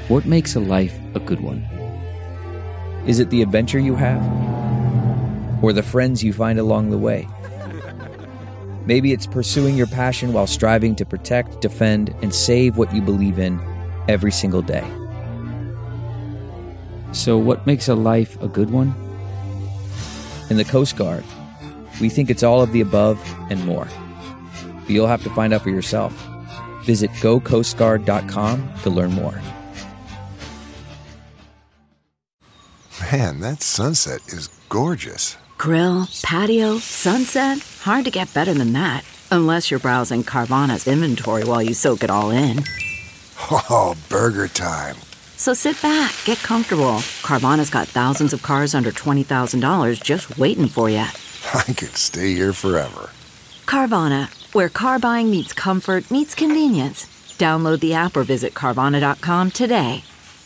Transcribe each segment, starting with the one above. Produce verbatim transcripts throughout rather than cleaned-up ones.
What makes a life a good one? Is it the adventure you have? Or the friends you find along the way? Maybe it's pursuing your passion while striving to protect, defend, and save what you believe in every single day. So what makes a life a good one? In the Coast Guard, we think it's all of the above and more. But you'll have to find out for yourself. Visit go coast guard dot com to learn more. Man, that sunset is gorgeous. Grill, patio, sunset. Hard to get better than that. Unless you're browsing Carvana's inventory while you soak it all in. Oh, burger time. So sit back, get comfortable. Carvana's got thousands of cars under twenty thousand dollars just waiting for you. I could stay here forever. Carvana, where car buying meets comfort, meets convenience. Download the app or visit Carvana dot com today.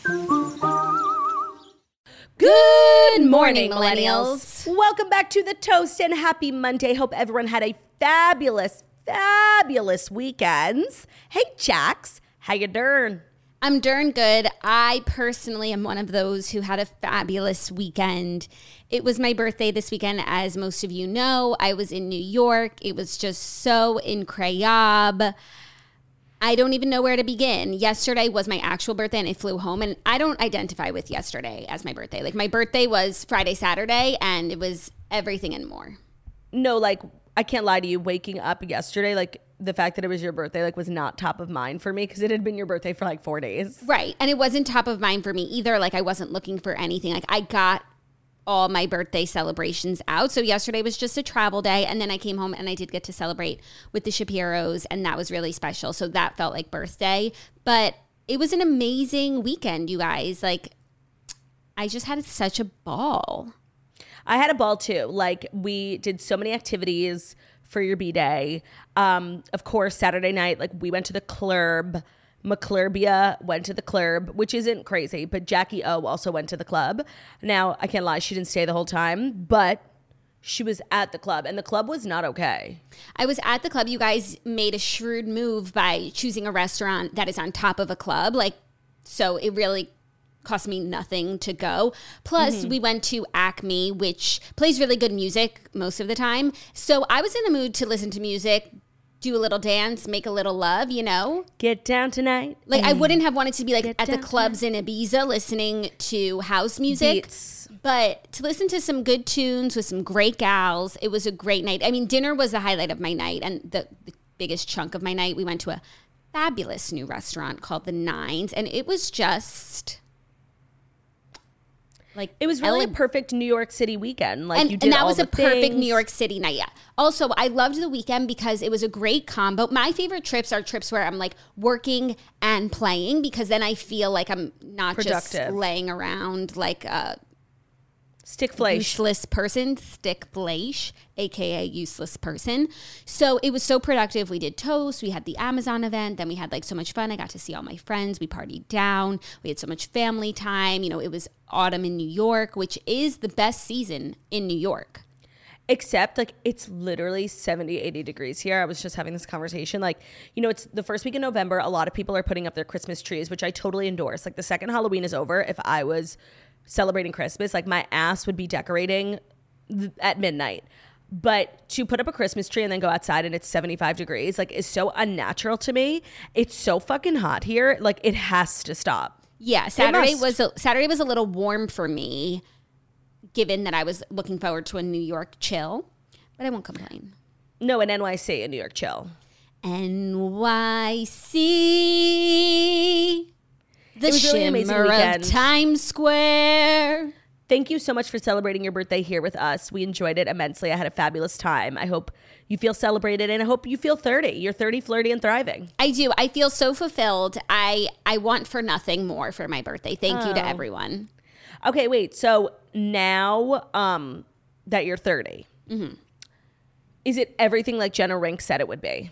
Good morning, millennials. Welcome back to The Toast and happy Monday. Hope everyone had a fabulous, fabulous weekend. Hey, Jax, how you doing? I'm darn good. I personally am one of those who had a fabulous weekend. It was my birthday this weekend, as most of you know. I was in New York. It was just so incroyable. I don't even know where to begin. Yesterday was my actual birthday and I flew home, and I don't identify with yesterday as my birthday. Like, my birthday was Friday, Saturday, and it was everything and more. No, like, I can't lie to you. Waking up yesterday, like, the fact that it was your birthday, like, was not top of mind for me because it had been your birthday for like four days. Right. And it wasn't top of mind for me either. Like, I wasn't looking for anything. Like, I got all my birthday celebrations out. So yesterday was just a travel day. And then I came home and I did get to celebrate with the Shapiros. And that was really special. So that felt like birthday. But it was an amazing weekend, you guys. Like, I just had such a ball. I had a ball too. Like, we did so many activities for your B-Day. Um, of course, Saturday night, like, we went to the club. McClurbia went to the club, which isn't crazy, but Jackie O also went to the club. Now, I can't lie, she didn't stay the whole time, but she was at the club, and the club was not okay. I was at the club. You guys made a shrewd move by choosing a restaurant that is on top of a club. Like, so it really cost me nothing to go. Plus, mm-hmm. we went to Acme, which plays really good music most of the time. So I was in the mood to listen to music, do a little dance, make a little love, you know? Get down tonight. Like, I wouldn't have wanted to be like Get at the down clubs tonight. in Ibiza listening to house music. Beats. But to listen to some good tunes with some great gals, it was a great night. I mean, dinner was the highlight of my night and the, the biggest chunk of my night. We went to a fabulous new restaurant called The Nines, and it was just... Like, it was really ele- a perfect New York City weekend. Like, and, you did and that all was the a perfect things. New York City night. Yeah. Also, I loved the weekend because it was a great combo. My favorite trips are trips where I'm like working and playing, because then I feel like I'm not Productive. just laying around like a Stick flash. useless person, stick flash, aka useless person. So it was so productive. We did toast. We had the Amazon event. Then we had like so much fun. I got to see all my friends. We partied down. We had so much family time. You know, it was autumn in New York, which is the best season in New York. Except, like, it's literally seventy, eighty degrees here. I was just having this conversation. Like, you know, it's the first week in November. A lot of people are putting up their Christmas trees, which I totally endorse. Like, the second Halloween is over, if I was celebrating Christmas, like, my ass would be decorating th- at midnight. But to put up a Christmas tree and then go outside and it's seventy-five degrees, like, is so unnatural to me. It's so fucking hot here. Like, it has to stop. Yeah, Saturday must. was a, Saturday was a little warm for me, given that I was looking forward to a New York chill, but I won't complain. No, an N Y C, a New York chill. N Y C, the It was really an amazing shimmer of weekend. Times Square. Thank you so much for celebrating your birthday here with us. We enjoyed it immensely. I had a fabulous time. I hope you feel celebrated, and I hope you feel thirty. You're thirty, flirty, and thriving. I do. I feel so fulfilled. I I want for nothing more for my birthday. Thank you to Oh. everyone. Okay, wait. So now um, that you're thirty, Mm-hmm. is it everything like Jenna Rink said it would be?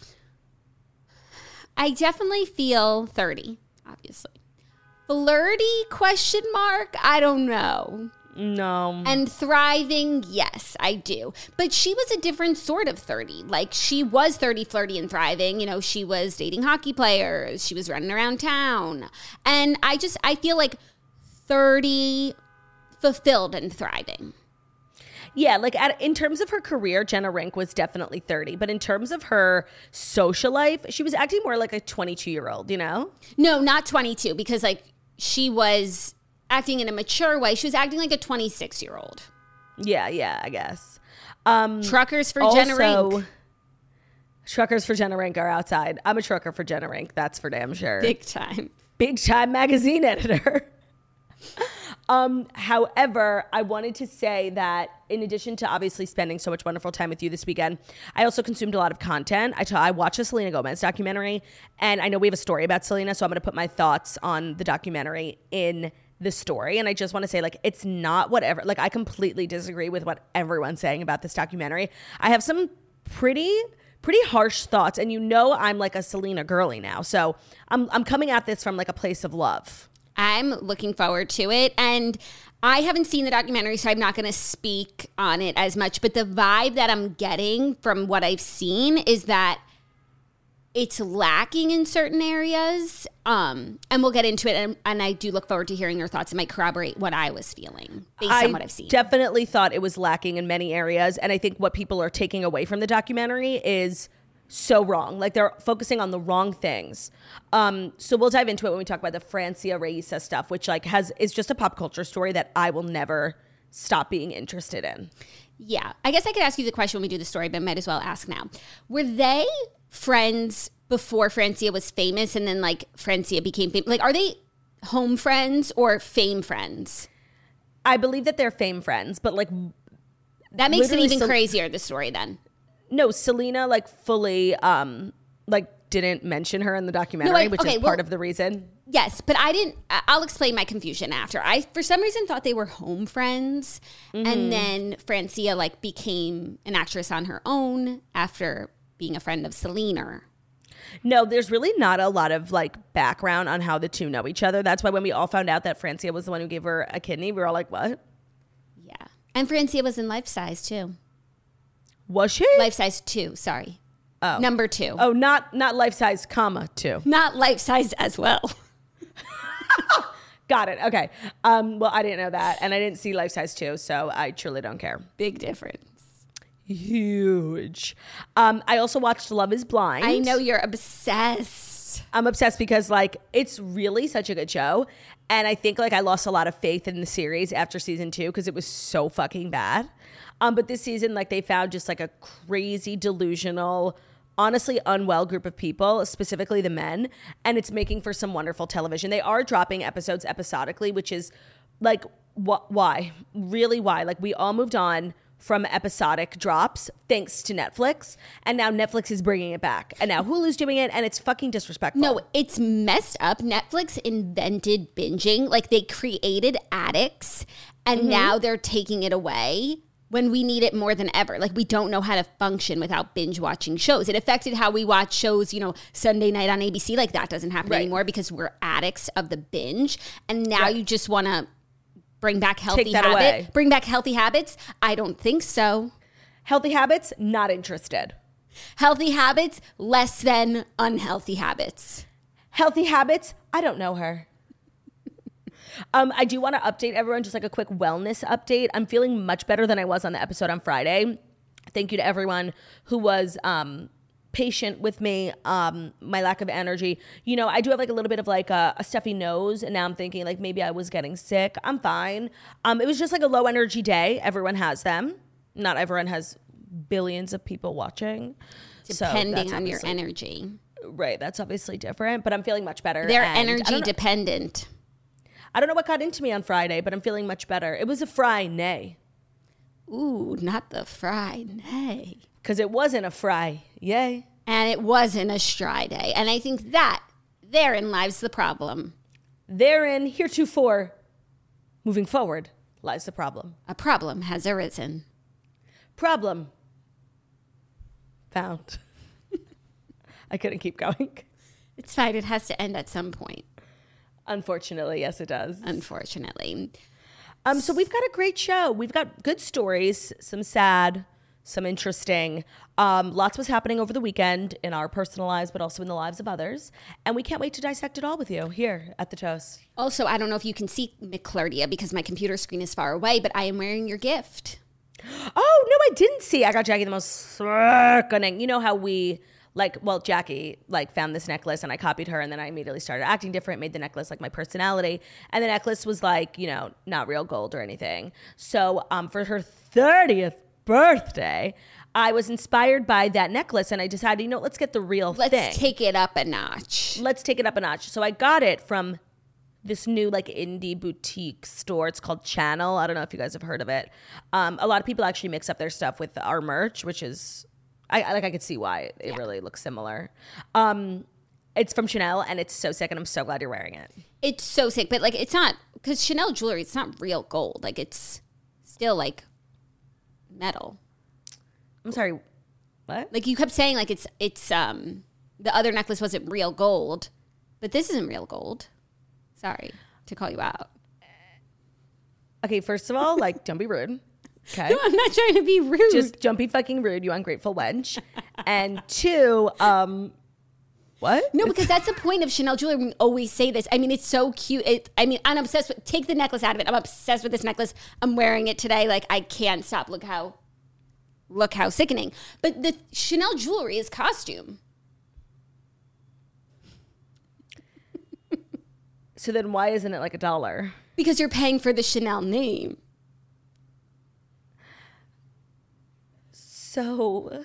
I definitely feel thirty, obviously. Flirty, question mark? I don't know. No. And thriving, yes, I do. But she was a different sort of thirty. Like, she was thirty, flirty, and thriving. You know, she was dating hockey players. She was running around town. And I just, I feel like thirty fulfilled and thriving. Yeah, like at, in terms of her career, Jenna Rink was definitely thirty. But in terms of her social life, she was acting more like a twenty-two-year-old, you know? No, not twenty-two, because, like, she was acting in a mature way. She was acting like a twenty-six-year-old. Yeah, yeah, I guess. Um, Truckers for also, Jenna Rink. Truckers for Jenna Rink are outside. I'm a trucker for Jenna Rink. That's for damn sure. Big time. Big time magazine editor. um, however, I wanted to say that in addition to obviously spending so much wonderful time with you this weekend, I also consumed a lot of content. I, t- I watched the Selena Gomez documentary, and I know we have a story about Selena, so I'm going to put my thoughts on the documentary in the story. And I just want to say, like, it's not whatever. Like, I completely disagree with what everyone's saying about this documentary. I have some pretty... pretty harsh thoughts, and you know I'm like a Selena girly now, so I'm I'm coming at this from like a place of love. I'm looking forward to it, and I haven't seen the documentary, so I'm not going to speak on it as much, but the vibe that I'm getting from what I've seen is that it's lacking in certain areas, um, and we'll get into it, and, and I do look forward to hearing your thoughts. It might corroborate what I was feeling based I on what I've seen. Definitely thought it was lacking in many areas, and I think what people are taking away from the documentary is so wrong. Like, they're focusing on the wrong things. Um, so we'll dive into it when we talk about the Francia Raisa stuff, which like has is just a pop culture story that I will never stop being interested in. Yeah. I guess I could ask you the question when we do the story, but might as well ask now. Were they friends before Francia was famous and then like Francia became famous? Like, are they home friends or fame friends? I believe that they're fame friends, but like that makes it even Sel- crazier, the story then. No, Selena like fully um like didn't mention her in the documentary, No, I- which okay, is part well- of the reason. Yes, but I didn't, I- I'll explain my confusion after. I, for some reason, thought they were home friends. Mm-hmm. And then Francia like became an actress on her own after being a friend of Selena. No, there's really not a lot of like background on how the two know each other. That's why when we all found out that Francia was the one who gave her a kidney, we were all like, what? Yeah. And Francia was in Life Size too. Was she? Life Size two, sorry. Oh. Number two. Oh, not not life size, comma, two. Not Life Size as well. Got it. Okay. Um, well, I didn't know that, and I didn't see life size two, so I truly don't care. Big difference. Huge. Um, I also watched Love is Blind. I know you're obsessed. I'm obsessed because like it's really such a good show, and I think like I lost a lot of faith in the series after season two because it was so fucking bad. Um, but this season, like they found just like a crazy, delusional, honestly unwell group of people, specifically the men, and it's making for some wonderful television. They are dropping episodes episodically, which is like wh- why, really why? Like we all moved on from episodic drops thanks to Netflix, and now Netflix is bringing it back, and now Hulu's doing it, and it's fucking disrespectful. No, it's messed up. Netflix invented binging. Like they created addicts, and Mm-hmm. now they're taking it away when we need it more than ever. Like we don't know how to function without binge watching shows. It affected how we watch shows, you know, Sunday night on A B C. Like that doesn't happen Right. anymore because we're addicts of the binge. And now Right. you just want to bring back healthy Take that habits. away. Bring back healthy habits? I don't think so. Healthy habits, not interested. Healthy habits, less than unhealthy habits. Healthy habits, I don't know her. Um, I do want to update everyone, just like a quick wellness update. I'm feeling much better than I was on the episode on Friday. Thank you to everyone who was um, patient with me, um, my lack of energy. You know, I do have like a little bit of like a, a stuffy nose, and now I'm thinking like maybe I was getting sick. I'm fine. Um, it was just like a low energy day. Everyone has them. Not everyone has billions of people watching. So Depending that's on your obviously- energy. Right, that's obviously different, but I'm feeling much better. They're and I energy don't know- dependent. I don't know what got into me on Friday, but I'm feeling much better. It was a Friday, Ooh, not the Friday. because it wasn't a fry. Yay. And it wasn't a Stry Day. And I think that therein lies the problem. Therein, heretofore, moving forward, lies the problem. A problem has arisen. Problem found. I couldn't keep going. It's fine. It has to end at some point, Unfortunately, yes, it does. unfortunately. Um, so we've got a great show. We've got good stories, some sad, some interesting. Um, lots was happening over the weekend in our personal lives, but also in the lives of others. And we can't wait to dissect it all with you here at The Toast. Also, I don't know if you can see McClardia because my computer screen is far away, but I am wearing your gift. Oh, no, I didn't see. I got Jackie the most sickening. You know how we, like, well, Jackie, like, found this necklace and I copied her and then I immediately started acting different, made the necklace like my personality. And the necklace was like, you know, not real gold or anything. So um, for her thirtieth birthday, I was inspired by that necklace and I decided, you know, let's get the real Let's thing. take it up a notch. Let's take it up a notch. So I got it from this new like indie boutique store. It's called Channel. I don't know if you guys have heard of it. Um, a lot of people actually mix up their stuff with our merch, which is, I I- like I could see why it Yeah. really looks similar. Um, it's from Chanel and it's so sick and I'm so glad you're wearing it. It's so sick, but like it's not, because Chanel jewelry, it's not real gold. Like it's still like metal. I'm sorry, what? Like you kept saying like it's, it's, um, the other necklace wasn't real gold, but this isn't real gold. Sorry to call you out. Okay, first of all, like don't be rude. Okay. No, I'm not trying to be rude. Just don't be fucking rude, you ungrateful wench. And two, um, what? No, because that's the point of Chanel jewelry. We always say this. I mean, it's so cute. It, I mean, I'm obsessed with, take the necklace out of it. I'm obsessed with this necklace. I'm wearing it today. Like, I can't stop. Look how, look how sickening. But the Chanel jewelry is costume. So then why isn't it like a dollar? Because you're paying for the Chanel name. So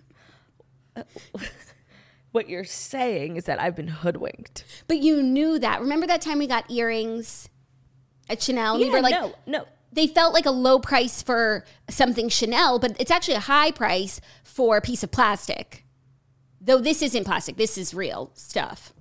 what you're saying is that I've been hoodwinked. But you knew that. Remember that time we got earrings at Chanel? And we were like, no, no. they felt like a low price for something Chanel, but it's actually a high price for a piece of plastic. Though this isn't plastic. This is real stuff.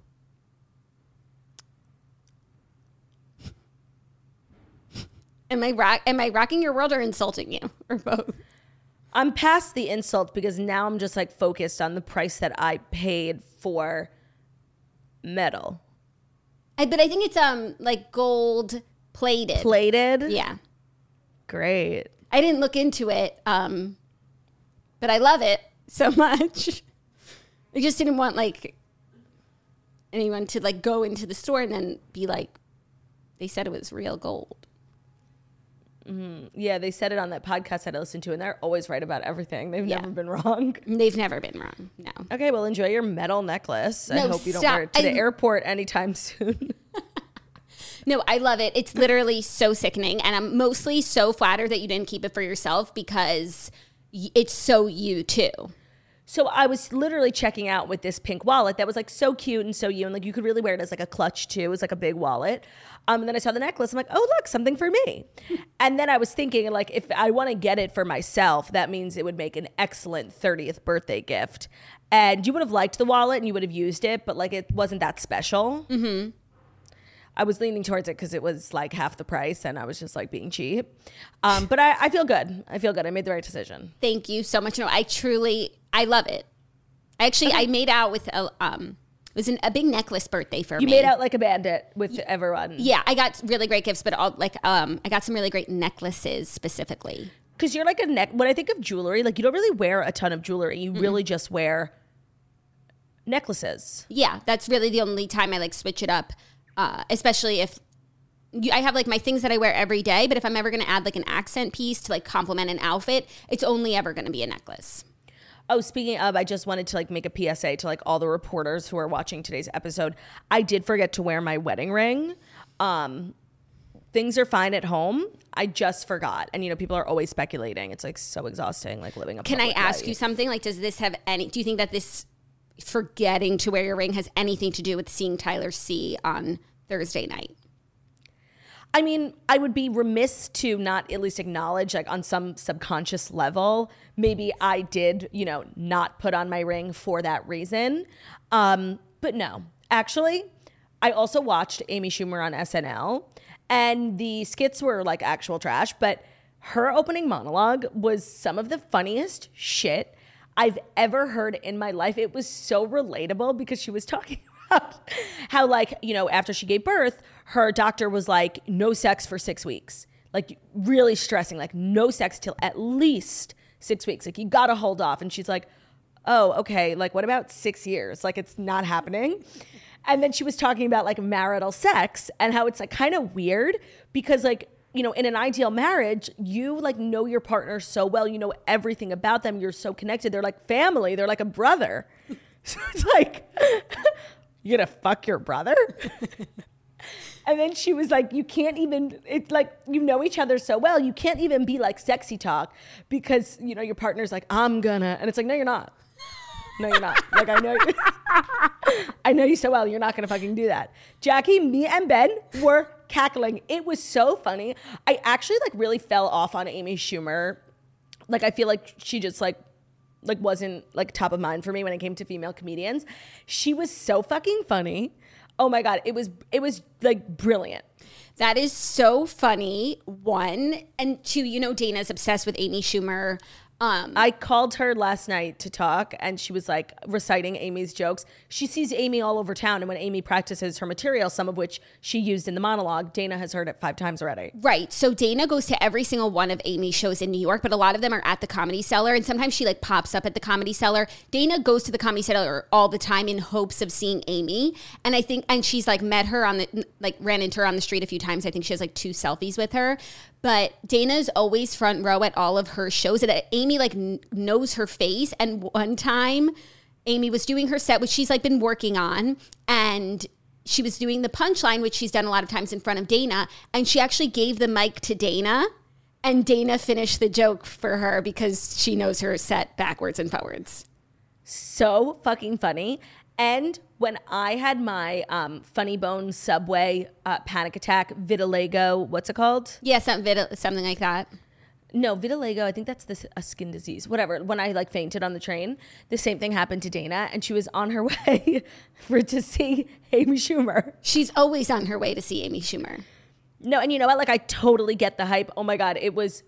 Am I rock? Am I rocking your world or insulting you, or both? I'm past the insult because now I'm just like focused on the price that I paid for metal. I, but I think it's um like gold plated. Plated? Yeah. Great. I didn't look into it, um, but I love it so much. I just didn't want like anyone to like go into the store and then be like, they said it was real gold. Mm-hmm. Yeah, they said it on that podcast that I listened to, and they're always right about everything. They've Yeah. never been wrong. They've never been wrong. No. Okay, well, enjoy your metal necklace. I No, hope you don't stop. wear it to the I- airport anytime soon. No, I love it. It's literally so sickening. And I'm mostly so flattered that you didn't keep it for yourself because y- it's so you too. So I was literally checking out with this pink wallet that was like so cute and so you, and like you could really wear it as like a clutch too. It was like a big wallet. Um, and then I saw the necklace. I'm like, oh look, something for me. And then I was thinking, like, if I want to get it for myself, that means it would make an excellent thirtieth birthday gift. And you would have liked the wallet and you would have used it, but like it wasn't that special. Mm-hmm. I was leaning towards it because it was like half the price, and I was just like being cheap. Um, but I, I feel good. I feel good. I made the right decision. Thank you so much. No, I truly, I love it. Actually, I made out with a, um, it was an, a big necklace birthday for You me. made out like a bandit with everyone. Yeah, I got really great gifts, but all, like, um, I got some really great necklaces specifically. Because you're like a neck. When I think of jewelry, like you don't really wear a ton of jewelry. You Mm-hmm. really just wear necklaces. Yeah, that's really the only time I like switch it up, uh, especially if you, I have like my things that I wear every day. But if I'm ever going to add like an accent piece to like complement an outfit, it's only ever going to be a necklace. Oh, speaking of, I just wanted to like make a P S A to like all the reporters who are watching today's episode. I did forget to wear my wedding ring. Um, things are fine at home. I just forgot. And, you know, people are always speculating. It's like so exhausting, like living a Can I public ask life. you something? Like, does this have any, do you think that this forgetting to wear your ring has anything to do with seeing Tyler C on Thursday night? I mean, I would be remiss to not at least acknowledge, like on some subconscious level, maybe I did, you know, not put on my ring for that reason. Um, but no, actually, I also watched Amy Schumer on S N L, and the skits were like actual trash, but her opening monologue was some of the funniest shit I've ever heard in my life. It was so relatable because she was talking about how, like, you know, after she gave birth, her doctor was like, no sex for six weeks. like really stressing, like no sex till at least six weeks. Like you got to hold off. And she's like, oh, okay. Like what about six years? Like it's not happening. And then she was talking about like marital sex and how it's like kind of weird because like, you know, in an ideal marriage, you like know your partner so well, you know everything about them. You're so connected. They're like family. They're like a brother. So it's like, you're gonna fuck your brother? And then she was like, you can't even, it's like, you know each other so well. You can't even be like sexy talk because, you know, your partner's like, I'm gonna, and it's like, no, you're not. No, you're not. Like, I know you. I know you so well. You're not going to fucking do that. Jackie, me and Ben were cackling. It was so funny. I actually like really fell off on Amy Schumer. Like, I feel like she just like, like wasn't like top of mind for me when it came to female comedians. She was so fucking funny. Oh my God. It was, it was like brilliant. That is so funny. One and two, you know, Dana's obsessed with Amy Schumer. Um, I called her last night to talk and she was like reciting Amy's jokes. She sees Amy all over town. And when Amy practices her material, some of which she used in the monologue, Dana has heard it five times already. Right. So Dana goes to every single one of Amy's shows in New York, but a lot of them are at the Comedy Cellar. And sometimes she like pops up at the Comedy Cellar. Dana goes to the Comedy Cellar all the time in hopes of seeing Amy. And I think, and she's like met her on the, like ran into her on the street a few times. I think she has like two selfies with her. But Dana's always front row at all of her shows. And Amy like n- knows her face. And one time Amy was doing her set, which she's like been working on. And she was doing the punchline, which she's done a lot of times in front of Dana. And she actually gave the mic to Dana. And Dana finished the joke for her because she knows her set backwards and forwards. So fucking funny. And when I had my um, Funny Bone Subway uh, panic attack, vitiligo, what's it called? Yeah, some vid- something like that. No, vitiligo, I think that's this, a skin disease. Whatever. When I like fainted on the train, the same thing happened to Dana, and she was on her way for to see Amy Schumer. She's always on her way to see Amy Schumer. No, and you know what? Like, I totally get the hype. Oh my God, it was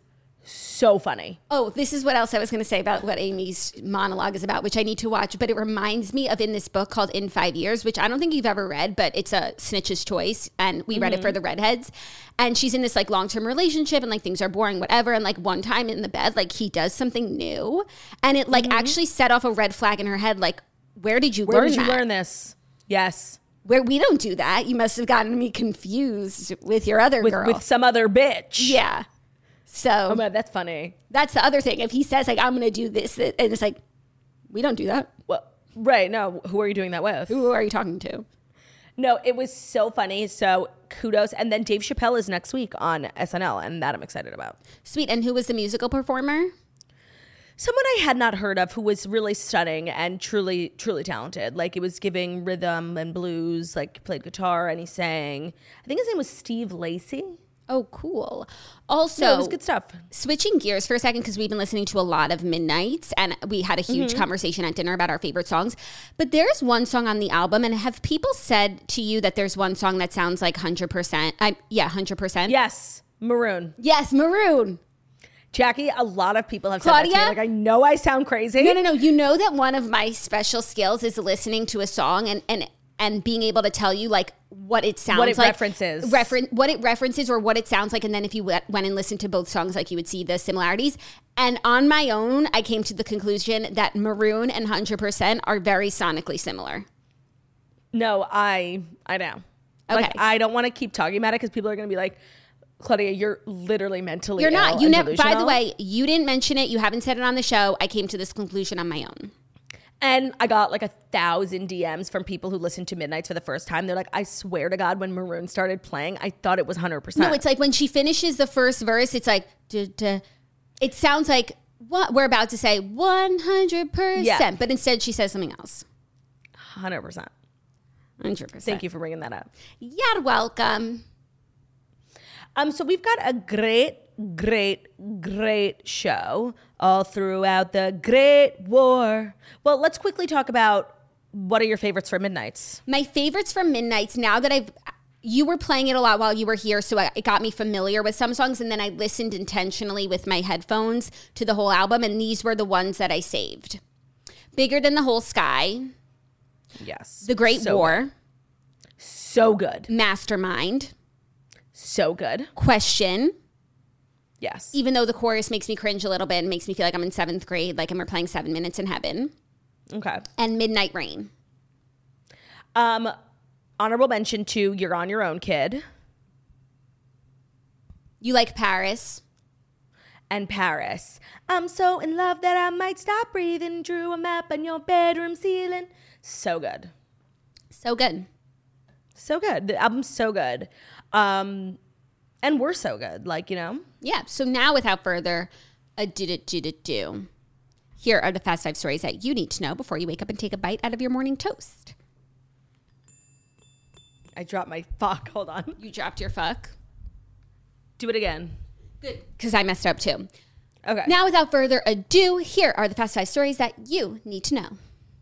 so funny. Oh, this is what else I was going to say about what Amy's monologue is about, which I need to watch. But it reminds me of in this book called In Five Years, which I don't think you've ever read, but it's a Snitch's Choice. And we mm-hmm. read it for the redheads. And she's in this like long-term relationship and like things are boring, whatever. And like one time in the bed, like he does something new. And it like mm-hmm. actually set off a red flag in her head. Like, where did you where learn did you that? learn this? Yes. Where we don't do that. You must have gotten me confused with your other with, girl. With some other bitch. Yeah. So oh man, that's funny. That's the other thing. If he says like, I'm going to do this, and it's like, we don't do that. Well, right. No. Who are you doing that with? Who are you talking to? No, it was so funny. So kudos. And then Dave Chappelle is next week on S N L, and that I'm excited about. Sweet. And who was the musical performer? Someone I had not heard of who was really stunning and truly, truly talented. Like it was giving rhythm and blues, like played guitar and he sang. I think his name was Steve Lacy. Oh, cool. Also, no, it was good stuff. Switching gears for a second, because we've been listening to a lot of Midnights and we had a huge mm-hmm. conversation at dinner about our favorite songs. But there's one song on the album, and have people said to you that there's one song that sounds like one hundred percent? I, yeah, one hundred percent. Yes, Maroon. Yes, Maroon. Jackie, a lot of people have Claudia? said that to me. Like, I know I sound crazy. No, no, no. You know that one of my special skills is listening to a song and and and being able to tell you like what it sounds what it like. references. Referen- what it references or what it sounds like. And then if you went and listened to both songs, like you would see the similarities. And on my own, I came to the conclusion that Maroon and one hundred percent are very sonically similar. No, I I know. Okay. Like, I don't want to keep talking about it because people are going to be like, Claudia, you're literally mentally You're not. ill You and never. By the delusional. way, you didn't mention it. You haven't said it on the show. I came to this conclusion on my own. And I got like a thousand D Ms from people who listened to Midnights for the first time. They're like, I swear to God, when Maroon started playing, I thought it was one hundred percent. No, it's like when she finishes the first verse, it's like, duh, duh. It sounds like what we're about to say, one hundred percent. Yeah. But instead she says something else. one hundred percent. one hundred percent. Thank you for bringing that up. You're welcome. Um, so we've got a great, great, great show all throughout the Great War. Well, let's quickly talk about what are your favorites for Midnights? My favorites from Midnights, now that I've, you were playing it a lot while you were here, so it got me familiar with some songs, and then I listened intentionally with my headphones to the whole album, and these were the ones that I saved. Bigger Than the Whole Sky. Yes. The Great so War. Good. So good. Mastermind. So good. Question. Yes. Even though the chorus makes me cringe a little bit and makes me feel like I'm in seventh grade, like I'm playing Seven Minutes in Heaven. Okay. And Midnight Rain. Um, honorable mention to You're on Your Own, Kid. You like Paris. And Paris. I'm so in love that I might stop breathing. Drew a map on your bedroom ceiling. So good. So good. So good. The album's so good. Um, and we're so good. Like, you know? Yeah. So now without further ado, here are the fast five stories that you need to know before you wake up and take a bite out of your morning toast. I dropped my fuck. Hold on. You dropped your fuck. Do it again. Good. Because I messed up too. Okay. Now without further ado, here are the fast five stories that you need to know.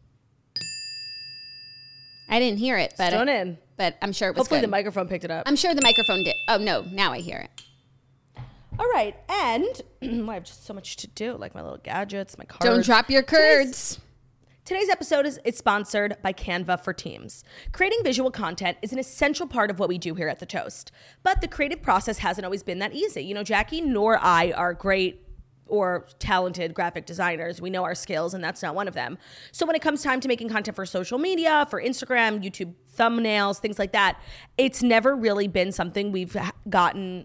I didn't hear it, but Stone I, in. but I'm sure it was Hopefully good. the microphone picked it up. I'm sure the microphone did. Oh no, now I hear it. All right. And I have just so much to do, like my little gadgets, my cards. Don't drop your curds. Today's, today's episode is it's sponsored by Canva for Teams. Creating visual content is an essential part of what we do here at The Toast. But the creative process hasn't always been that easy. You know, Jackie nor I are great or talented graphic designers. We know our skills, and that's not one of them. So when it comes time to making content for social media, for Instagram, YouTube thumbnails, things like that, it's never really been something we've gotten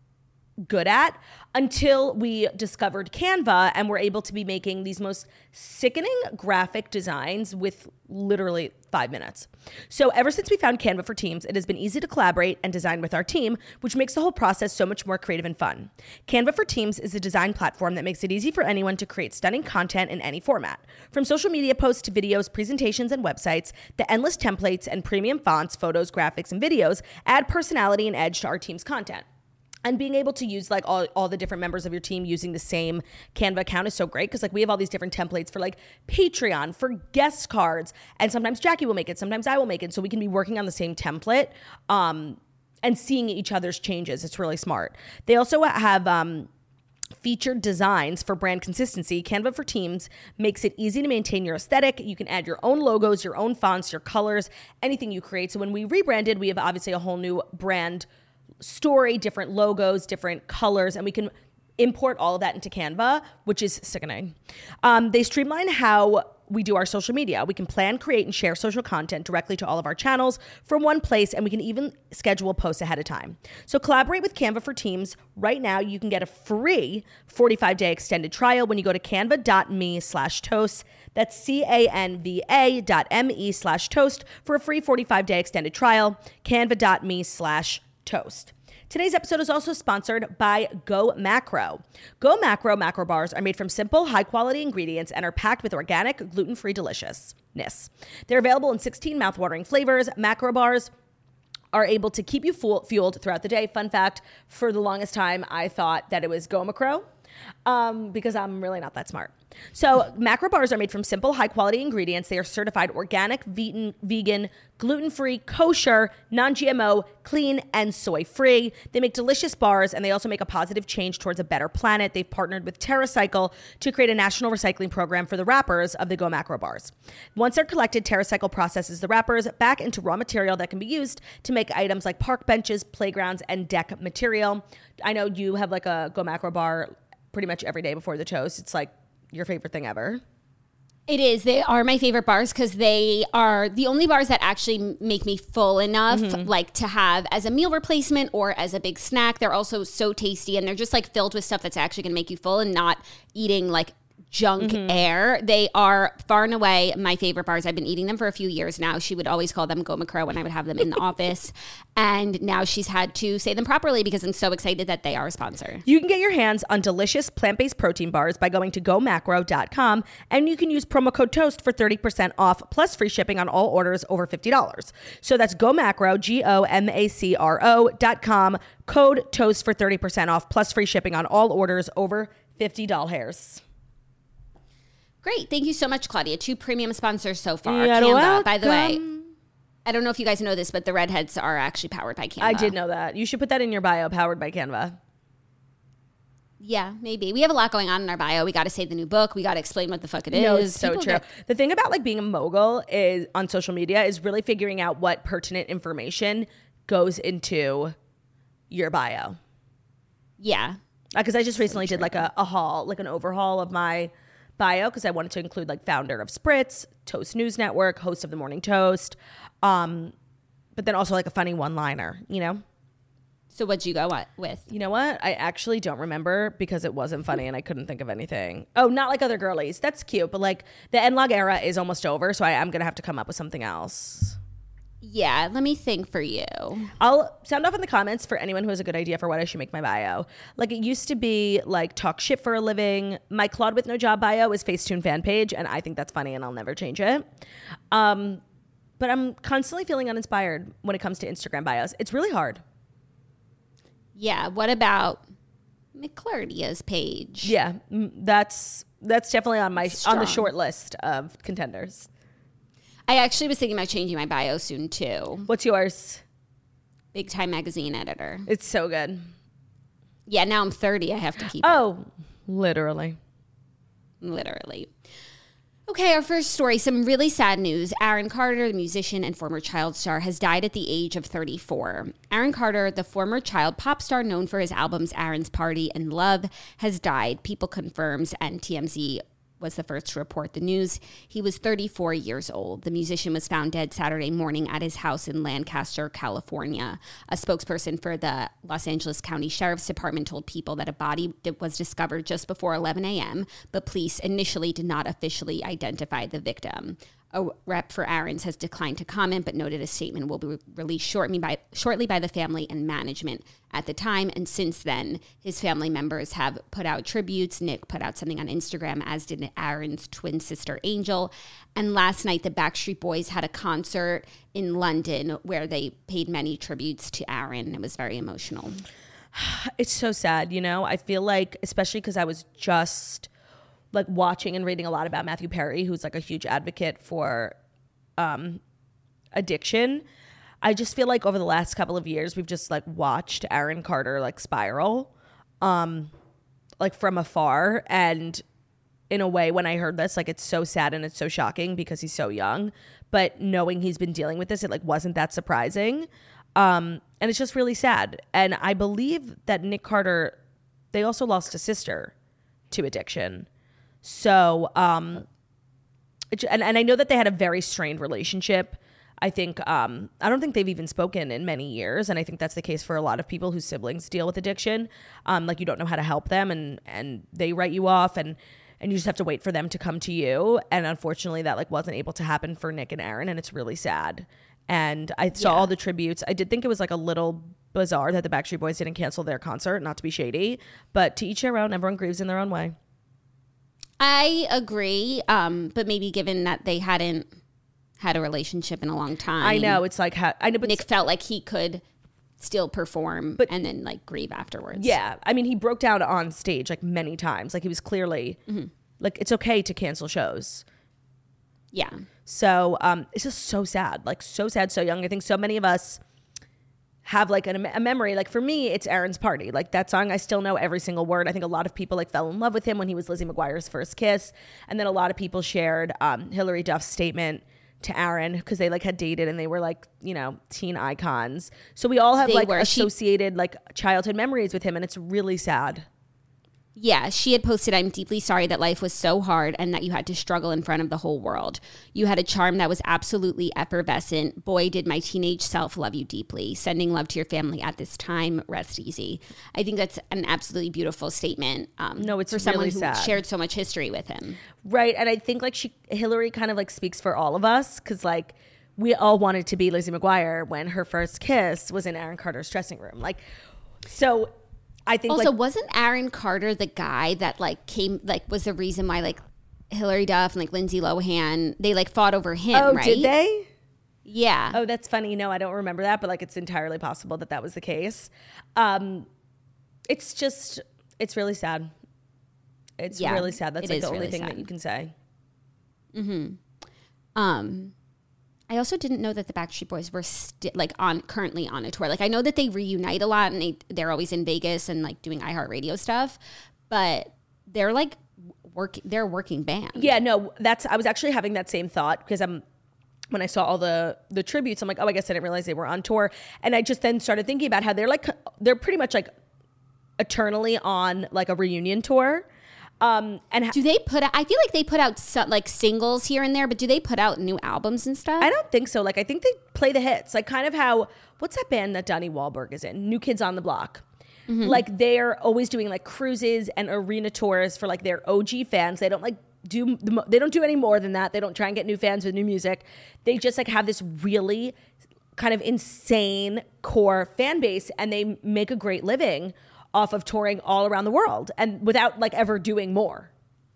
good at until we discovered Canva and were able to be making these most sickening graphic designs with literally five minutes. So ever since we found Canva for Teams, it has been easy to collaborate and design with our team, which makes the whole process so much more creative and fun. Canva for Teams is a design platform that makes it easy for anyone to create stunning content in any format. From social media posts to videos, presentations, and websites, the endless templates and premium fonts, photos, graphics, and videos add personality and edge to our team's content. And being able to use like all, all the different members of your team using the same Canva account is so great because like we have all these different templates for like Patreon, for guest cards, and sometimes Jackie will make it, sometimes I will make it, so we can be working on the same template um, and seeing each other's changes. It's really smart. They also have um, featured designs for brand consistency. Canva for Teams makes it easy to maintain your aesthetic. You can add your own logos, your own fonts, your colors, anything you create. So when we rebranded, we have obviously a whole new brand story, different logos, different colors, and we can import all of that into Canva, which is sickening. Um, they streamline how we do our social media. We can plan, create, and share social content directly to all of our channels from one place, and we can even schedule posts ahead of time. So collaborate with Canva for Teams. Right now, you can get a free forty-five day extended trial when you go to canva.me slash toast. That's C-A-N-V-A dot M-E slash toast for a free forty-five day extended trial. Canva.me slash toast. Today's episode is also sponsored by Go Macro. Go Macro macro bars are made from simple, high-quality ingredients and are packed with organic, gluten-free deliciousness. They're available in sixteen mouthwatering flavors. Macro bars are able to keep you fuel- fueled throughout the day. Fun fact, for the longest time, I thought that it was Go Macro um, because I'm really not that smart. So macro bars are made from simple, high-quality ingredients. They are certified organic, vegan, vegan, gluten-free, kosher, non-G M O, clean, and soy-free. They make delicious bars, and they also make a positive change towards a better planet. They've partnered with TerraCycle to create a national recycling program for the wrappers of the Go Macro bars. Once they're collected, TerraCycle processes the wrappers back into raw material that can be used to make items like park benches, playgrounds, and deck material. I know you have like a Go Macro bar pretty much every day before the toast. It's like your favorite thing ever. It is. They are my favorite bars because they are the only bars that actually make me full enough, mm-hmm. like to have as a meal replacement or as a big snack. They're also so tasty, and they're just like filled with stuff that's actually going to make you full and not eating like junk mm-hmm. air. They are far and away my favorite bars. I've been eating them for a few years now. She would always call them Go Macro when I would have them in the office. And now she's had to say them properly because I'm so excited that they are a sponsor. You can get your hands on delicious plant-based protein bars by going to go macro dot com, and you can use promo code TOAST for thirty percent off plus free shipping on all orders over fifty dollars. So that's GoMacro, G O M A C R O dot com, code TOAST for thirty percent off plus free shipping on all orders over fifty dollars. Great. Thank you so much, Claudia. Two premium sponsors so far. You're Canva, welcome. by the way. I don't know if you guys know this, but the redheads are actually powered by Canva. I did know that. You should put that in your bio, powered by Canva. Yeah, maybe. We have a lot going on in our bio. We got to say the new book. We got to explain what the fuck it is. No, it's so People true. Get- the thing about like being a mogul is on social media is really figuring out what pertinent information goes into your bio. Yeah. Because I just recently did like a, a haul, like an overhaul of my bio, because I wanted to include like founder of Spritz, Toast News Network, host of the Morning Toast, um, but then also like a funny one-liner, you know? So what'd you go at, with? You know what? I actually don't remember because it wasn't funny and I couldn't think of anything. Oh, not like other girlies. That's cute, but like the N-Log era is almost over, so I am going to have to come up with something else. Yeah, let me think for you. I'll sound off in the comments for anyone who has a good idea for what I should make my bio. Like it used to be like talk shit for a living. My Claude with no job bio is Facetune fan page, and I think that's funny and I'll never change it. Um, but I'm constantly feeling uninspired when it comes to Instagram bios. It's really hard. Yeah, what about McClardia's page? Yeah, that's that's definitely on my Strong. on the short list of contenders. I actually was thinking about changing my bio soon too. What's yours? Big Time Magazine editor. It's so good. Yeah, now I'm thirty. I have to keep Oh, literally. it. Literally. Okay, our first story, some really sad news. Aaron Carter, the musician and former child star, has died at the age of thirty-four. Aaron Carter, the former child pop star known for his albums Aaron's Party and Love, has died. People confirms, and T M Z was the first to report the news. He was thirty-four years old. The musician was found dead Saturday morning at his house in Lancaster, California. A spokesperson for the Los Angeles County Sheriff's Department told people that a body was discovered just before eleven a.m., but police initially did not officially identify the victim. A rep for Aaron's has declined to comment, but noted a statement will be released shortly by, shortly by the family and management. At the time, and since then, his family members have put out tributes. Nick put out something on Instagram, as did Aaron's twin sister, Angel. And last night, the Backstreet Boys had a concert in London where they paid many tributes to Aaron. It was very emotional. It's so sad, you know? I feel like, especially because I was just like watching and reading a lot about Matthew Perry, who's like a huge advocate for um, addiction. I just feel like over the last couple of years, we've just like watched Aaron Carter like spiral, um, like from afar. And in a way, when I heard this, like it's so sad and it's so shocking because he's so young. But knowing he's been dealing with this, it like wasn't that surprising. Um, and it's just really sad. And I believe that Nick Carter, they also lost a sister to addiction. So, um, it, and, and I know that they had a very strained relationship. I think, um, I don't think they've even spoken in many years. And I think that's the case for a lot of people whose siblings deal with addiction. Um, like you don't know how to help them and, and they write you off and, and you just have to wait for them to come to you. And unfortunately that like wasn't able to happen for Nick and Aaron. And it's really sad. And I saw Yeah. all the tributes. I did think it was like a little bizarre that the Backstreet Boys didn't cancel their concert, not to be shady, but to each their own. Everyone grieves in their own way. I agree, um, but maybe given that they hadn't had a relationship in a long time. I know it's like ha- I know, but Nick felt like he could still perform But- and then like grieve afterwards. yeah, I mean, he broke down on stage like many times. Like he was clearly like it's okay to cancel shows. Yeah. So um, it's just so sad, like so sad, so young. I think so many of us have like an, a memory. Like for me, it's Aaron's Party. Like that song, I still know every single word. I think a lot of people like fell in love with him when he was Lizzie McGuire's first kiss. And then a lot of people shared um, Hilary Duff's statement to Aaron because they like had dated and they were like, you know, teen icons. So we all have They like were. She- associated like childhood memories with him, and it's really sad. Yeah, she had posted, "I'm deeply sorry that life was so hard and that you had to struggle in front of the whole world. You had a charm that was absolutely effervescent. Boy, did my teenage self love you deeply. Sending love to your family at this time. Rest easy." I think that's an absolutely beautiful statement. Um, No, it's for someone really who sad. shared so much history with him. Right. And I think like she, Hillary kind of like speaks for all of us because like we all wanted to be Lizzie McGuire when her first kiss was in Aaron Carter's dressing room. Like, so I think Also, like, wasn't Aaron Carter the guy that like came, like was the reason why like Hilary Duff and like Lindsay Lohan, they like fought over him, oh, right? did they? Yeah. Oh, that's funny. No, I don't remember that, but like it's entirely possible that that was the case. Um, it's just, it's really sad. It's Yeah, really sad. That's it like is the only really thing sad. that you can say. Um, I also didn't know that the Backstreet Boys were sti- like on currently on a tour. Like I know that they reunite a lot and they they're always in Vegas and like doing iHeartRadio stuff, but they're like work they're a working band. Yeah, no, that's, I was actually having that same thought because I'm, when I saw all the the tributes, I'm like, oh, I guess I didn't realize they were on tour. And I just then started thinking about how they're like, they're pretty much like eternally on like a reunion tour. Um, and ha- Do they put out, I feel like they put out some, like singles here and there, but do they put out new albums and stuff? I don't think so. Like, I think they play the hits, like kind of how, what's that band that Donnie Wahlberg is in? New Kids on the Block. Mm-hmm. Like they're always doing like cruises and arena tours for like their O G fans. They don't like do, the, they don't do any more than that. They don't try and get new fans with new music. They just like have this really kind of insane core fan base, and they make a great living off of touring all around the world and without like ever doing more.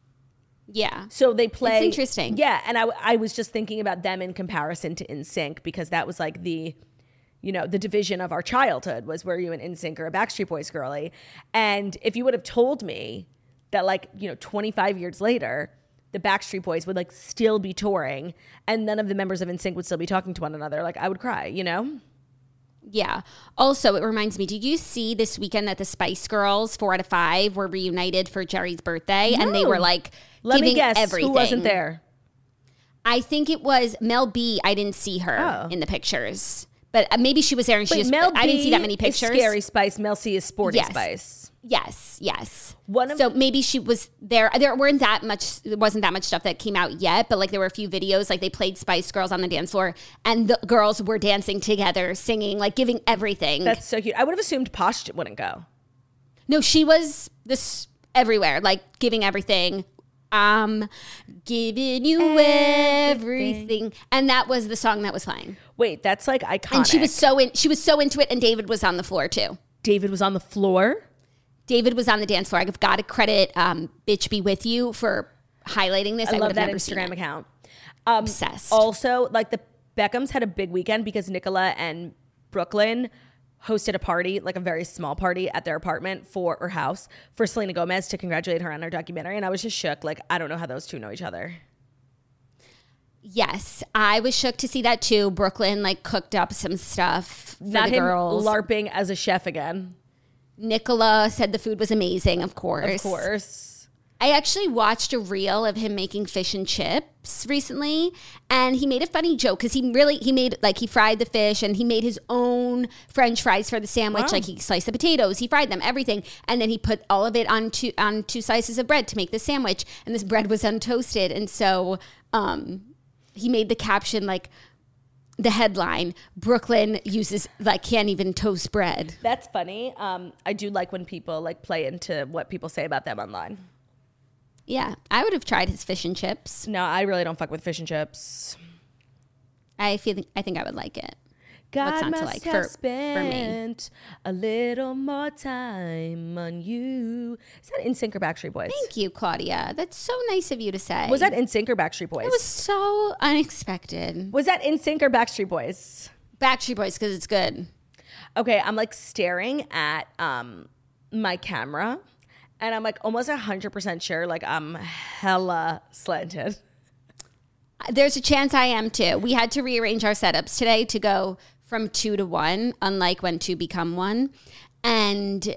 Yeah. So they play. It's interesting. Yeah. And I, I was just thinking about them in comparison to N Sync, because that was like the, you know, the division of our childhood was, were you an N Sync or a Backstreet Boys girly? And if you would have told me that like, you know, twenty-five years later, the Backstreet Boys would like still be touring and none of the members of N Sync would still be talking to one another, like I would cry, you know? Yeah. Also, it reminds me, did you see this weekend that the Spice Girls, four out of five, were reunited for Jerry's birthday? No. And they were like Let giving me guess everything. who wasn't there? I think it was Mel B. I didn't see her Oh. in the pictures. But uh, maybe she was there and she Wait, just, Mel I didn't B see that many is pictures. Scary Spice. Mel C is Sporty Yes. Spice. Yes, yes. One of so maybe she was there. There weren't that much. There wasn't that much stuff that came out yet, but like there were a few videos. Like they played Spice Girls on the dance floor, and the girls were dancing together, singing, like giving everything. That's so cute. I would have assumed Posh wouldn't go. No, she was this everywhere, like giving everything. Um, giving you everything. everything, and that was the song that was playing. Wait, that's like iconic. And she was so in. She was so into it, and David was on the floor too. David was on the floor. David was on the dance floor. I've got to credit um, Bitch Be With You for highlighting this. I, I love would have that never seen Instagram it. account. Um, Obsessed. Also, like the Beckhams had a big weekend because Nicola and Brooklyn hosted a party, like a very small party at their apartment for her house for Selena Gomez to congratulate her on her documentary. And I was just shook. Like, I don't know how those two know each other. Yes, I was shook to see that too. Brooklyn like cooked up some stuff for Not the him girls. LARPing as a chef again. Nicola said the food was amazing, of course. Of course. I actually watched a reel of him making fish and chips recently, and he made a funny joke because he really, he made, like, he fried the fish and he made his own French fries for the sandwich. Wow. Like, he sliced the potatoes, he fried them, everything, and then he put all of it on two, on two slices of bread to make the sandwich, and this bread was untoasted, and so um, he made the caption, like, the headline, Brooklyn uses, like, can't even toast bread. That's funny. Um, I do like when people, like, play into what people say about them online. Yeah, I would have tried his fish and chips. No, I really don't fuck with fish and chips. I feel I think I would like it. God What's not to must like have for, spent for me? a little more time on you. Is that N Sync or Backstreet Boys? Thank you, Claudia. That's so nice of you to say. Was that N Sync or Backstreet Boys? It was so unexpected. Was that N Sync or Backstreet Boys? Backstreet Boys, because it's good. Okay, I'm like staring at um my camera, and I'm like almost one hundred percent sure like I'm hella slanted. There's a chance I am too. We had to rearrange our setups today to go from two to one, unlike when two become one. And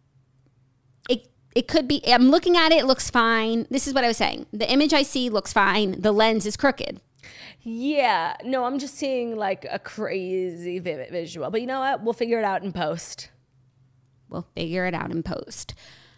it it could be, I'm looking at it, it looks fine. This is what I was saying. The image I see looks fine. The lens is crooked. Yeah, no, I'm just seeing like a crazy vivid visual. But you know what? We'll figure it out in post. We'll figure it out in post.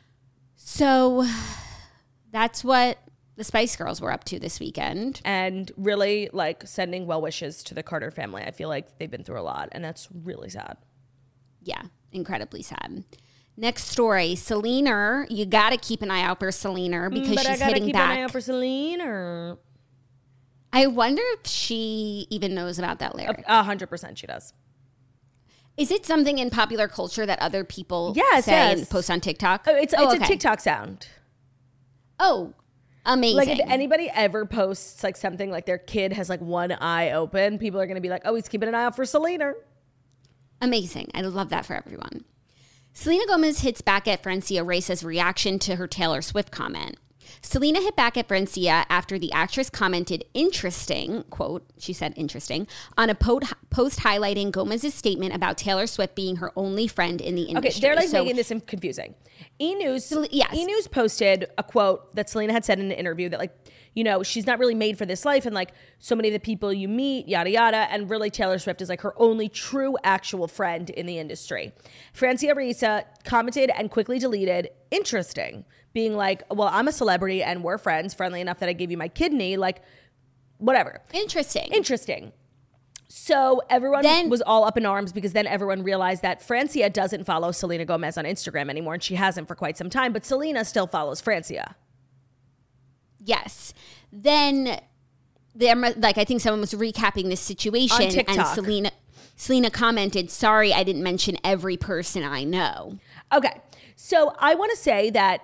So that's what the Spice Girls were up to this weekend. And really like sending well wishes to the Carter family. I feel like they've been through a lot, and that's really sad. Yeah, incredibly sad. Next story, Selena. You got to keep an eye out for Selena because but she's I gotta hitting keep back. an eye out for Selena. I wonder if she even knows about that lyric. A hundred percent she does. Is it something in popular culture that other people Yes, say yes. and post on TikTok? Oh, it's Oh, it's okay. a TikTok sound. Oh, amazing. Like if anybody ever posts like something like their kid has like one eye open, people are gonna be like, oh, he's keeping an eye out for Selena. Amazing. I love that for everyone. Selena Gomez hits back at Francia Race's reaction to her Taylor Swift comment. Selena hit back at Francia after the actress commented interesting, quote, she said interesting, on a po- post highlighting Gomez's statement about Taylor Swift being her only friend in the industry. Okay, they're like So- making this confusing. E! News, yes. E! News posted a quote that Selena had said in an interview that like you know, she's not really made for this life. And like so many of the people you meet, yada, yada. And really Taylor Swift is like her only true actual friend in the industry. Francia Raisa commented and quickly deleted, interesting, being like, well, I'm a celebrity and we're friends, friendly enough that I gave you my kidney. Like, whatever. Interesting. Interesting. So everyone Then- was all up in arms because then everyone realized that Francia doesn't follow Selena Gomez on Instagram anymore, and she hasn't for quite some time, but Selena still follows Francia. Yes. Then there, mu- like I think someone was recapping this situation, On TikTok. and Selena Selena commented, "Sorry, I didn't mention every person I know." Okay, so I want to say that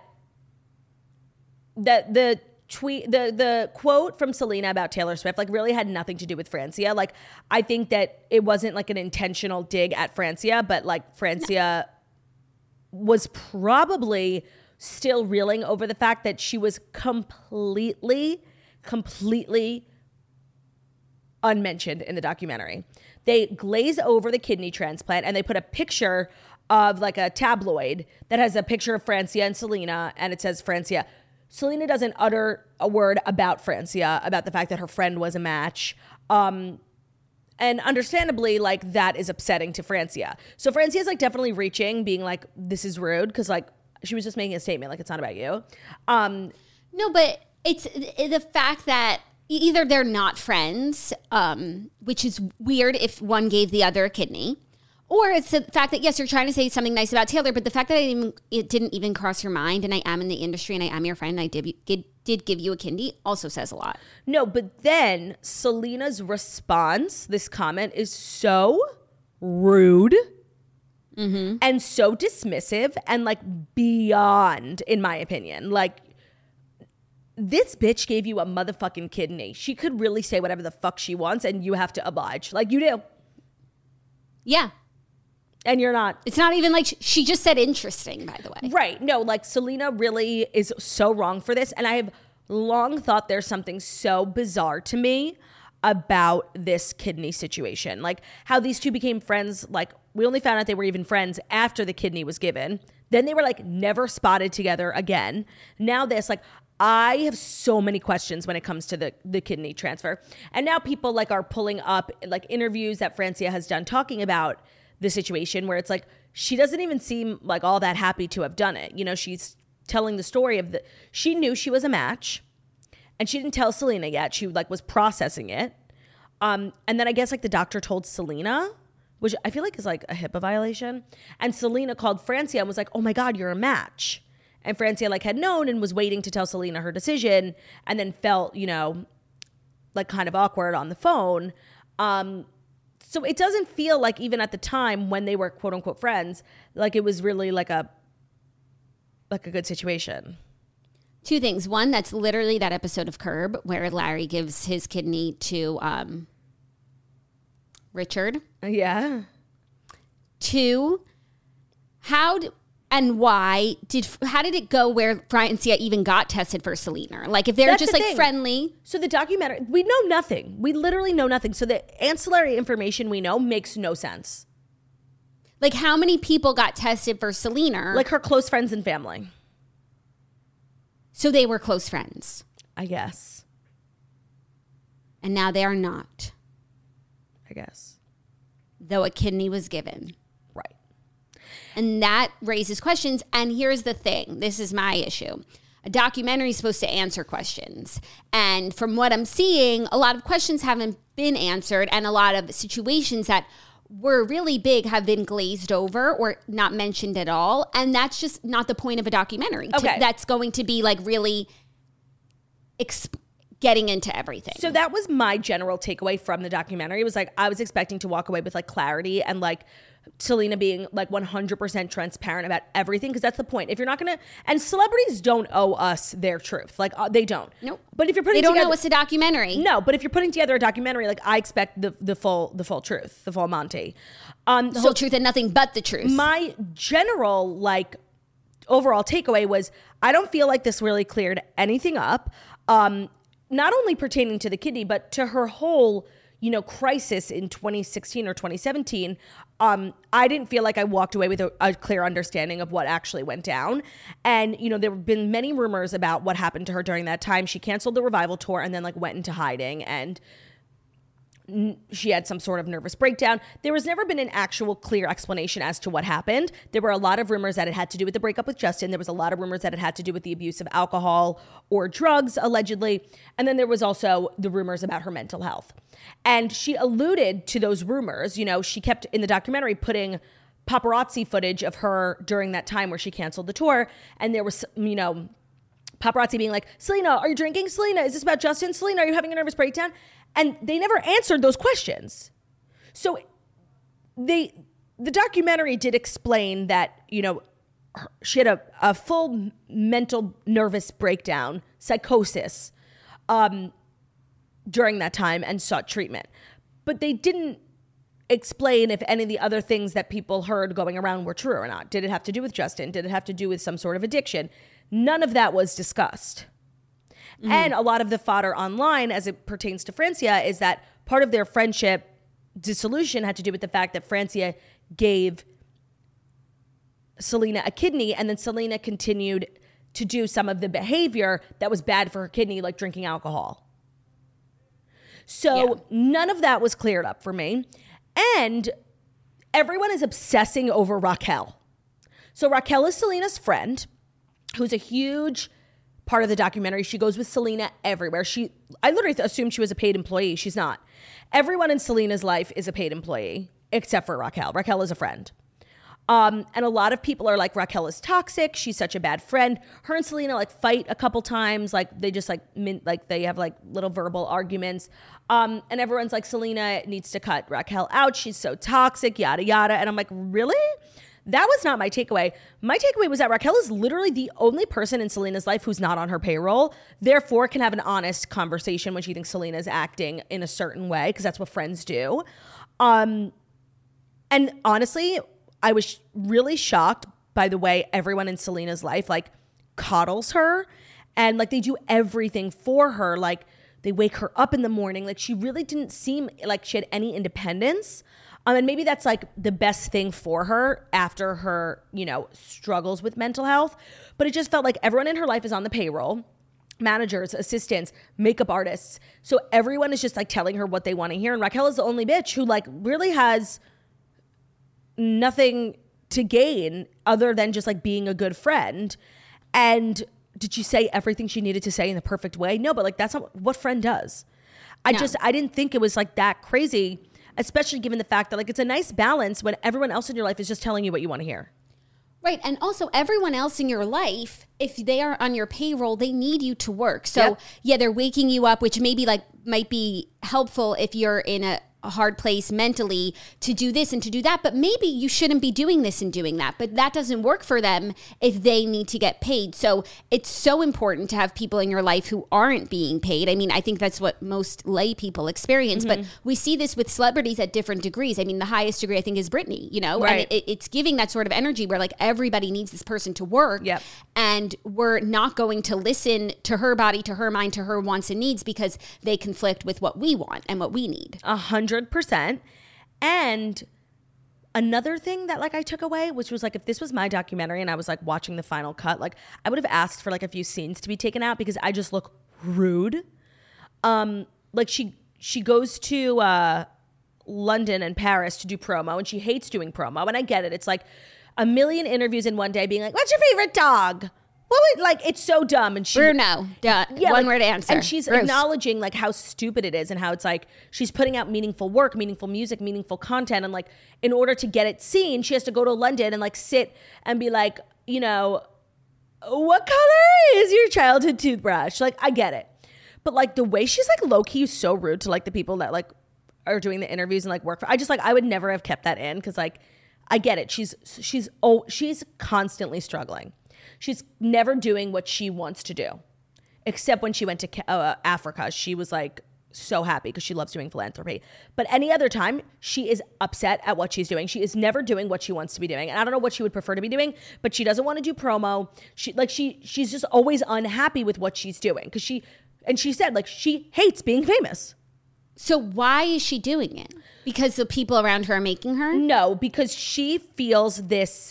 that the tweet, the the quote from Selena about Taylor Swift, like really had nothing to do with Francia. Like I think that it wasn't like an intentional dig at Francia, but like Francia was probably still reeling over the fact that she was completely, completely unmentioned in the documentary. They glaze over the kidney transplant and they put a picture of like a tabloid that has a picture of Francia and Selena, and it says Francia. Selena doesn't utter a word about Francia, about the fact that her friend was a match. Um, and understandably, like, that is upsetting to Francia. So Francia is like definitely reaching, being like, this is rude, because like she was just making a statement, like it's not about you. Um, No, but it's the fact that either they're not friends, um, which is weird if one gave the other a kidney, or it's the fact that, yes, you're trying to say something nice about Taylor, but the fact that I didn't even, it didn't even cross your mind, and I am in the industry, and I am your friend, and I did, did, did give you a kidney, also says a lot. No, but then Selena's response, this comment, is so rude Mm-hmm. and so dismissive and like beyond, in my opinion. Like, this bitch gave you a motherfucking kidney. She could really say whatever the fuck she wants and you have to oblige. Like you do. Yeah. And you're not. It's not even like she, she just said interesting, by the way. Right. No, like Selena really is so wrong for this. And I have long thought there's something so bizarre to me about this kidney situation. Like how these two became friends. Like we only found out they were even friends after the kidney was given. Then they were like never spotted together again. Now this, like, I have so many questions when it comes to the, the kidney transfer. And now people like are pulling up like interviews that Francia has done talking about the situation where it's like, she doesn't even seem like all that happy to have done it. You know, she's telling the story of the, she knew she was a match and she didn't tell Selena yet. She like was processing it. Um, and then I guess like the doctor told Selena, which I feel like is like a HIPAA violation. And Selena called Francia and was like, oh my God, you're a match. And Francia like had known and was waiting to tell Selena her decision and then felt, you know, like kind of awkward on the phone. Um, so it doesn't feel like even at the time when they were quote unquote friends, like it was really like a, like a good situation. Two things. One, that's literally that episode of Curb where Larry gives his kidney to um, Richard. Yeah. Two, how d- and why did how did it go where Francia even got tested for Selena? Like if they're That's just the like thing. friendly. So the documentary, we know nothing. We literally know nothing. So the ancillary information we know makes no sense. Like how many people got tested for Selena? Like her close friends and family, so they were close friends. I guess. And now they are not. I guess. Though a kidney was given. Right. And that raises questions. And here's the thing. This is my issue. A documentary is supposed to answer questions. And from what I'm seeing, a lot of questions haven't been answered. And a lot of situations that were really big have been glazed over or not mentioned at all. And that's just not the point of a documentary. Okay. To, that's going to be like really exp- getting into everything. So that was my general takeaway from the documentary. It was like, I was expecting to walk away with like clarity and like Selena being like one hundred percent transparent about everything. Cause that's the point. If you're not going to, and celebrities don't owe us their truth. Like uh, they don't. Nope. But if you're putting they don't together, know it's a documentary. no, but if you're putting together a documentary, like I expect the, the full, the full truth, the full Monty. Um, The so whole truth and nothing but the truth. my general like overall takeaway was I don't feel like this really cleared anything up. Um, not only pertaining to the kidney, but to her whole, you know, crisis in twenty sixteen or twenty seventeen Um, I didn't feel like I walked away with a, a clear understanding of what actually went down. And, you know, there have been many rumors about what happened to her during that time. She canceled the Revival tour and then like went into hiding, and n- she had some sort of nervous breakdown. There has never been an actual clear explanation as to what happened. There were a lot of rumors that it had to do with the breakup with Justin. There was a lot of rumors that it had to do with the abuse of alcohol or drugs, allegedly. And then there was also the rumors about her mental health. And she alluded to those rumors. You know, she kept in the documentary putting paparazzi footage of her during that time where she canceled the tour. And there was, you know, paparazzi being like, Selena, are you drinking? Selena, is this about Justin? Selena, are you having a nervous breakdown? And they never answered those questions. So they, the documentary did explain that, you know, her, she had a, a full mental nervous breakdown, psychosis, um, during that time and sought treatment. But they didn't explain if any of the other things that people heard going around were true or not. Did it have to do with Justin? Did it have to do with some sort of addiction? None of that was discussed. Mm-hmm. And a lot of the fodder online as it pertains to Francia is that part of their friendship dissolution had to do with the fact that Francia gave Selena a kidney, and then Selena continued to do some of the behavior that was bad for her kidney, like drinking alcohol. So yeah. None of that was cleared up for me. And everyone is obsessing over Raquel. So Raquel is Selena's friend, who's a huge part of the documentary. She goes with Selena everywhere. She, I literally assumed she was a paid employee. She's not. Everyone in Selena's life is a paid employee, except for Raquel. Raquel is a friend. Um, and a lot of people are like, Raquel is toxic. She's such a bad friend. Her and Selena like fight a couple times. Like they just like, min- like they have like little verbal arguments. Um, and everyone's like, Selena needs to cut Raquel out. She's so toxic, yada, yada. And I'm like, really? That was not my takeaway. My takeaway was that Raquel is literally the only person in Selena's life who's not on her payroll, therefore can have an honest conversation when she thinks Selena's acting in a certain way, because that's what friends do. Um, and honestly, I was really shocked by the way everyone in Selena's life like coddles her, and like they do everything for her. Like they wake her up in the morning. Like she really didn't seem like she had any independence. Um, and maybe that's like the best thing for her after her, you know, struggles with mental health. But it just felt like everyone in her life is on the payroll. Managers, assistants, makeup artists. So everyone is just like telling her what they want to hear. And Raquel is the only bitch who like really has nothing to gain other than just like being a good friend. And did she say everything she needed to say in the perfect way? No, but like that's not what friend does. I no. just, I didn't think it was like that crazy, especially given the fact that like it's a nice balance when everyone else in your life is just telling you what you want to hear. Right. And also everyone else in your life, if they are on your payroll, they need you to work. So yep. yeah, they're waking you up, which maybe like might be helpful if you're in a, a hard place mentally to do this and to do that. But maybe you shouldn't be doing this and doing that. But that doesn't work for them if they need to get paid. So it's so important to have people in your life who aren't being paid. I mean, I think that's what most lay people experience. Mm-hmm. But we see this with celebrities at different degrees. I mean, the highest degree, I think, is Britney, you know? Right. And it, it's giving that sort of energy where like everybody needs this person to work. Yep. And we're not going to listen to her body, to her mind, to her wants and needs because they conflict with what we want and what we need. A hundred percent. And another thing that like I took away, which was like, if this was my documentary and I was like watching the final cut, like I would have asked for like a few scenes to be taken out because I just look rude. Um, like she, she goes to uh, London and Paris to do promo, and she hates doing promo. And I get it. It's like a million interviews in one day being like, what's your favorite dog? What would, like, it's so dumb. And she, Bruno, duh, yeah, one like, word answer. And she's Bruce. acknowledging like how stupid it is and how it's like she's putting out meaningful work, meaningful music, meaningful content. And like, in order to get it seen, she has to go to London and like sit and be like, you know, what color is your childhood toothbrush? Like, I get it. But like the way she's like low key so rude to like the people that like are doing the interviews and like work for, I just like, I would never have kept that in. Cause like, I get it. She's, she's, oh, she's constantly struggling. She's never doing what she wants to do, except when she went to uh, Africa. She was like so happy because she loves doing philanthropy. But any other time, she is upset at what she's doing. She is never doing what she wants to be doing. And I don't know what she would prefer to be doing, but she doesn't want to do promo. She like she she's just always unhappy with what she's doing because she and she said like she hates being famous. So why is she doing it? Because the people around her are making her? No, because she feels this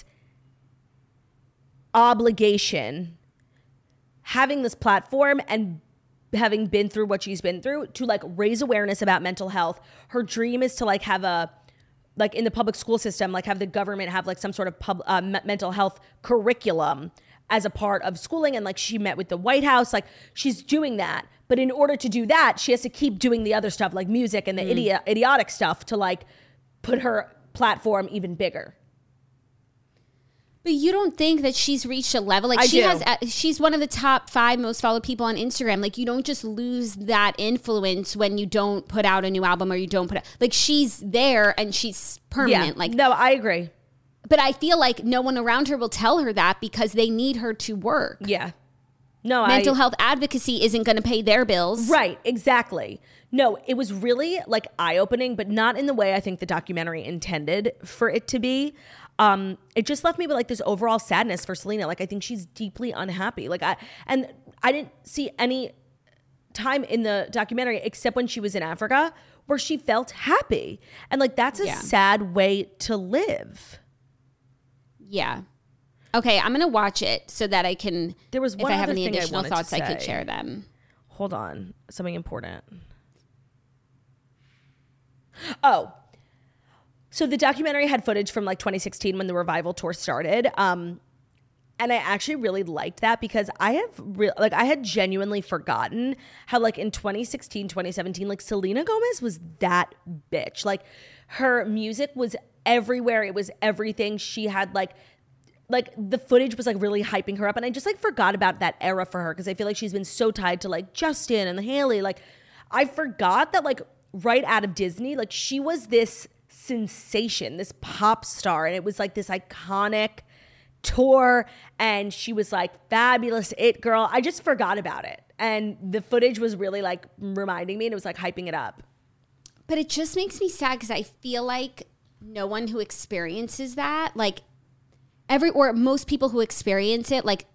obligation having this platform and having been through what she's been through to like raise awareness about mental health. Her dream is to like have a, like in the public school system, like have the government have like some sort of pub, uh, me- mental health curriculum as a part of schooling. And like she met with the White House, like she's doing that. But in order to do that, she has to keep doing the other stuff like music and the mm. idi- idiotic stuff to like put her platform even bigger. But you don't think that she's reached a level like I she do. has? She's one of the top five most followed people on Instagram. Like you don't just lose that influence when you don't put out a new album or you don't put out, like she's there and she's permanent. Yeah. Like no, I agree. But I feel like no one around her will tell her that because they need her to work. Yeah. No, mental I, health advocacy isn't going to pay their bills. Right, exactly. No, it was really like eye-opening, but not in the way I think the documentary intended for it to be. Um, it just left me with like this overall sadness for Selena. Like I think she's deeply unhappy. Like I and I didn't see any time in the documentary except when she was in Africa where she felt happy. And like that's a Yeah. sad way to live. Yeah. Okay, I'm going to watch it so that I can, There was one if I have other any thing I additional wanted to thoughts, I could say. share them. Hold on, something important. Oh, so the documentary had footage from like twenty sixteen when the Revival tour started. Um, and I actually really liked that because I have re- like I had genuinely forgotten how like in twenty sixteen, twenty seventeen, like Selena Gomez was that bitch. Like her music was everywhere. It was everything. She had like like the footage was like really hyping her up. And I just like forgot about that era for her because I feel like she's been so tied to like Justin and Haley. Like I forgot that like right out of Disney, like she was this sensation, this pop star. And it was like this iconic tour and she was like fabulous it girl. I just forgot about it. And the footage was really like reminding me and it was like hyping it up. But it just makes me sad because I feel like no one who experiences that, like every, or most people who experience it, like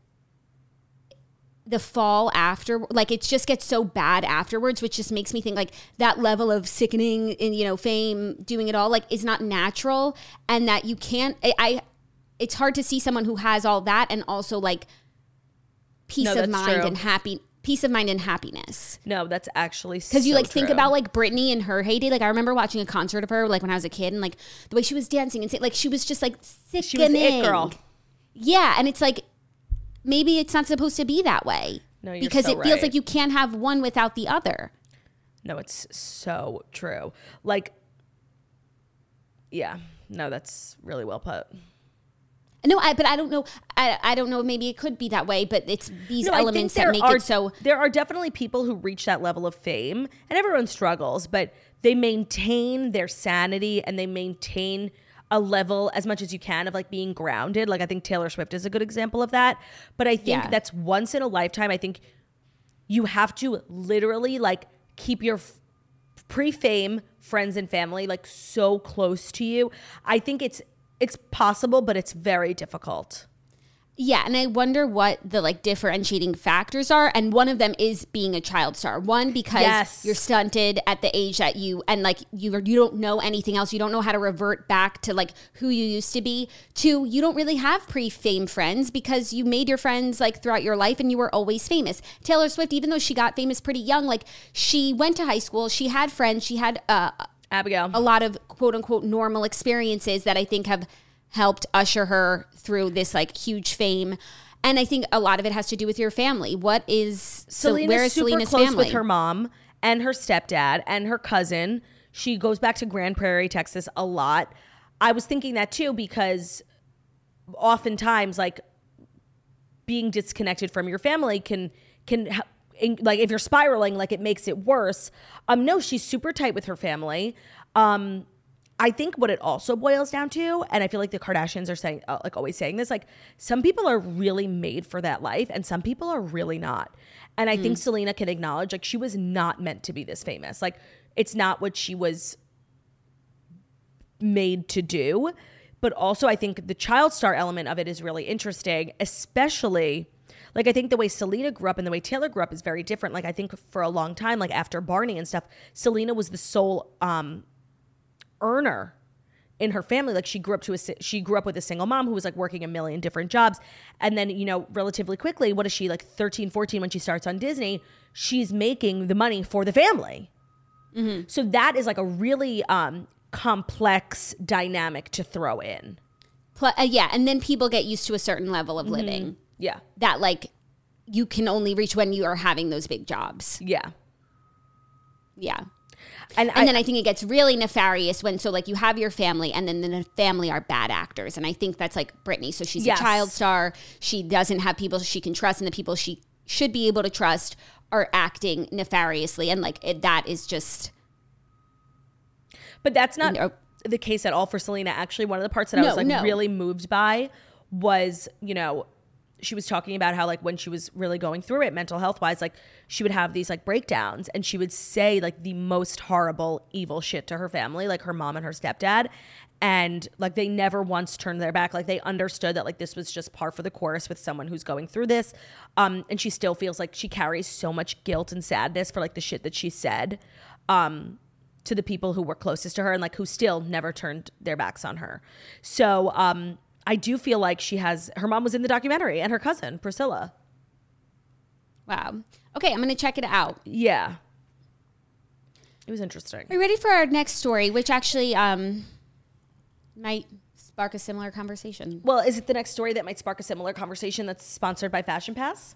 the fall after, like it just gets so bad afterwards, which just makes me think like that level of sickening and, you know, fame, doing it all, like is not natural. And that you can't, I, I it's hard to see someone who has all that and also like peace No, of that's mind true. and happy, peace of mind and happiness. No, that's actually Because you so like think true. about like Britney and her heyday. Like I remember watching a concert of her like when I was a kid and like the way she was dancing and say, like she was just like sickening. She was it girl. Yeah, and it's like maybe it's not supposed to be that way. No, you're because so it feels right. like you can't have one without the other. No, it's so true. Like, yeah, no, that's really well put. No, I, but I don't know. I, I don't know. Maybe it could be that way, but it's these No, I think elements that there make are, it so. There are definitely people who reach that level of fame, and everyone struggles, but they maintain their sanity and they maintain a level as much as you can of like being grounded. Like I think Taylor Swift is a good example of that. But I think Yeah. that's once in a lifetime. I think you have to literally like keep your f- pre-fame friends and family like so close to you. I think it's it's possible, but it's very difficult. Yeah, and I wonder what the like differentiating factors are, and one of them is being a child star. One, because Yes. you're stunted at the age that you, and like you you don't know anything else. You don't know how to revert back to like who you used to be. Two, you don't really have pre-fame friends because you made your friends like throughout your life, and you were always famous. Taylor Swift, even though she got famous pretty young, like she went to high school, she had friends, she had uh, Abigail. a lot of quote unquote normal experiences that I think have helped usher her through this like huge fame. And I think a lot of it has to do with your family. What is so Selena's where is super Selena's close family? with her mom and her stepdad and her cousin. She goes back to Grand Prairie, Texas a lot. I was thinking that too because oftentimes like being disconnected from your family can can ha- in, like if you're spiraling, like it makes it worse. Um, no, she's super tight with her family. Um, I think what it also boils down to, and I feel like the Kardashians are saying, uh, like always saying this, like some people are really made for that life and some people are really not. And I think Selena can acknowledge like she was not meant to be this famous. Like it's not what she was made to do. But also I think the child star element of it is really interesting, especially Like, I think the way Selena grew up and the way Taylor grew up is very different. Like, I think for a long time, like after Barney and stuff, Selena was the sole um, earner in her family. Like, she grew up to a, she grew up with a single mom who was like working a million different jobs. And then, you know, relatively quickly, what is she, like thirteen, fourteen when she starts on Disney? She's making the money for the family. Mm-hmm. So that is like a really um, complex dynamic to throw in. Pl- uh, yeah. And then people get used to a certain level of living. Mm-hmm. Yeah. That like you can only reach when you are having those big jobs. Yeah. Yeah. And, and I, then I think it gets really nefarious when, so like you have your family and then the family are bad actors. And I think that's like Britney. So she's yes. a child star. She doesn't have people she can trust, and the people she should be able to trust are acting nefariously. And like it, that is just. But that's not you know, the case at all for Selena. Actually, one of the parts that I no, was like no. really moved by was, you know, she was talking about how like when she was really going through it mental health wise, like she would have these like breakdowns and she would say like the most horrible, evil shit to her family, like her mom and her stepdad. And like they never once turned their back. Like they understood that like this was just par for the course with someone who's going through this. Um, and she still feels like she carries so much guilt and sadness for like the shit that she said um, to the people who were closest to her and like who still never turned their backs on her. So, um, I do feel like she has, her mom was in the documentary and her cousin, Priscilla. Wow. Okay, I'm going to check it out. Yeah. It was interesting. Are you ready for our next story, which actually um, might spark a similar conversation? Well, is it the next story that might spark a similar conversation that's sponsored by Fashion Pass?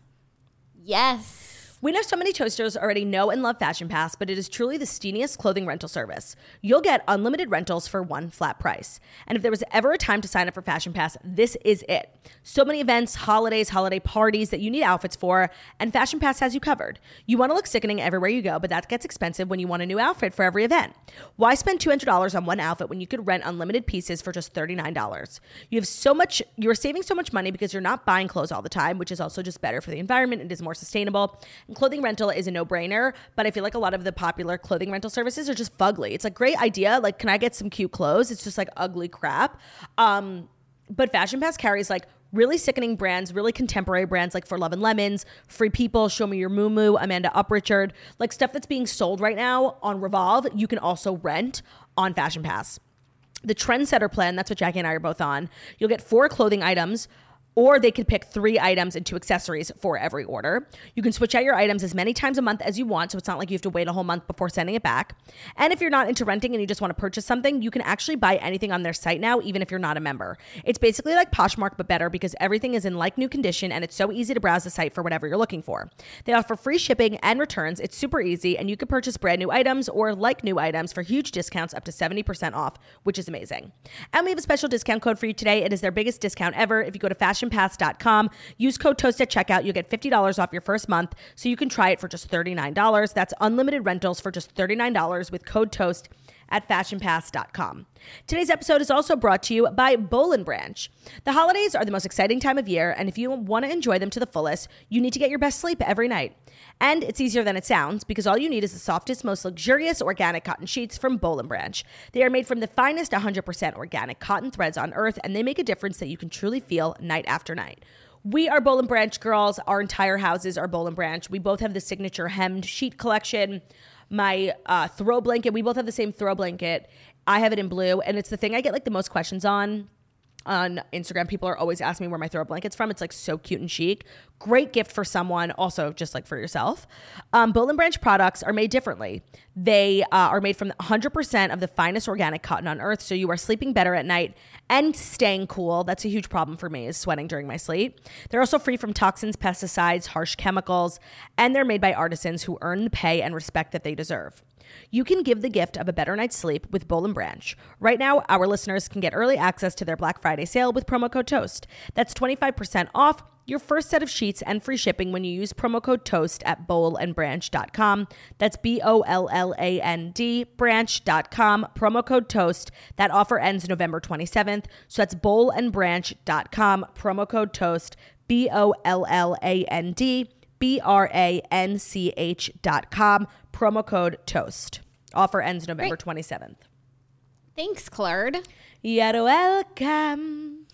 Yes. We know so many toasters already know and love Fashion Pass, but it is truly the steamiest clothing rental service. You'll get unlimited rentals for one flat price. And if there was ever a time to sign up for Fashion Pass, this is it. So many events, holidays, holiday parties that you need outfits for, and Fashion Pass has you covered. You want to look sickening everywhere you go, but that gets expensive when you want a new outfit for every event. Why spend two hundred dollars on one outfit when you could rent unlimited pieces for just thirty-nine dollars? You have so much, you're saving so much money because you're not buying clothes all the time, which is also just better for the environment. It is more sustainable. And clothing rental is a no-brainer, but I feel like a lot of the popular clothing rental services are just fugly. It's a great idea. Like, can I get some cute clothes? It's just like ugly crap. Um, but Fashion Pass carries like really sickening brands, really contemporary brands like For Love and Lemons, Free People, Show Me Your Moo Moo, Amanda Uprichard, like stuff that's being sold right now on Revolve. You can also rent on Fashion Pass. The Trendsetter plan, that's what Jackie and I are both on. You'll get four clothing items, or they could pick three items and two accessories for every order. You can switch out your items as many times a month as you want, so it's not like you have to wait a whole month before sending it back. And if you're not into renting and you just want to purchase something, you can actually buy anything on their site now, even if you're not a member. It's basically like Poshmark, but better because everything is in like new condition and it's so easy to browse the site for whatever you're looking for. They offer free shipping and returns. It's super easy, and you can purchase brand new items or like new items for huge discounts up to seventy percent off, which is amazing. And we have a special discount code for you today. It is their biggest discount ever. If you go to fashion pass dot com, use code TOAST at checkout, you'll get fifty dollars off your first month, so you can try it for just thirty-nine dollars. That's unlimited rentals for just thirty-nine dollars with code TOAST at fashion pass dot com. Today's episode is also brought to you by Boll and Branch. The holidays are the most exciting time of year, and if you want to enjoy them to the fullest, you need to get your best sleep every night. And it's easier than it sounds, because all you need is the softest, most luxurious organic cotton sheets from Boll and Branch. They are made from the finest one hundred percent organic cotton threads on earth, and they make a difference that you can truly feel night after night. We are Boll and Branch girls. Our entire houses are Boll and Branch. We both have the signature hemmed sheet collection. My uh, throw blanket, we both have the same throw blanket. I have it in blue, and it's the thing I get like the most questions on. On Instagram, people are always asking me where my throw blanket's from. It's like so cute and chic. Great gift for someone, also just like for yourself. Um, Boll and Branch products are made differently. They uh, are made from one hundred percent of the finest organic cotton on earth, so you are sleeping better at night and staying cool. That's a huge problem for me, is sweating during my sleep. They're also free from toxins, pesticides, harsh chemicals, and they're made by artisans who earn the pay and respect that they deserve. You can give the gift of a better night's sleep with Boll and Branch. Right now, our listeners can get early access to their Black Friday sale with promo code TOAST. That's twenty-five percent off your first set of sheets and free shipping when you use promo code TOAST at boll and branch dot com. That's B O L L A N D, branch dot com, promo code TOAST. That offer ends November twenty-seventh. So that's boll and branch dot com, promo code TOAST, B O L L A N D, B R A N C H dot com, promo code TOAST. Offer ends November twenty-seventh. Thanks, Claire. You're welcome.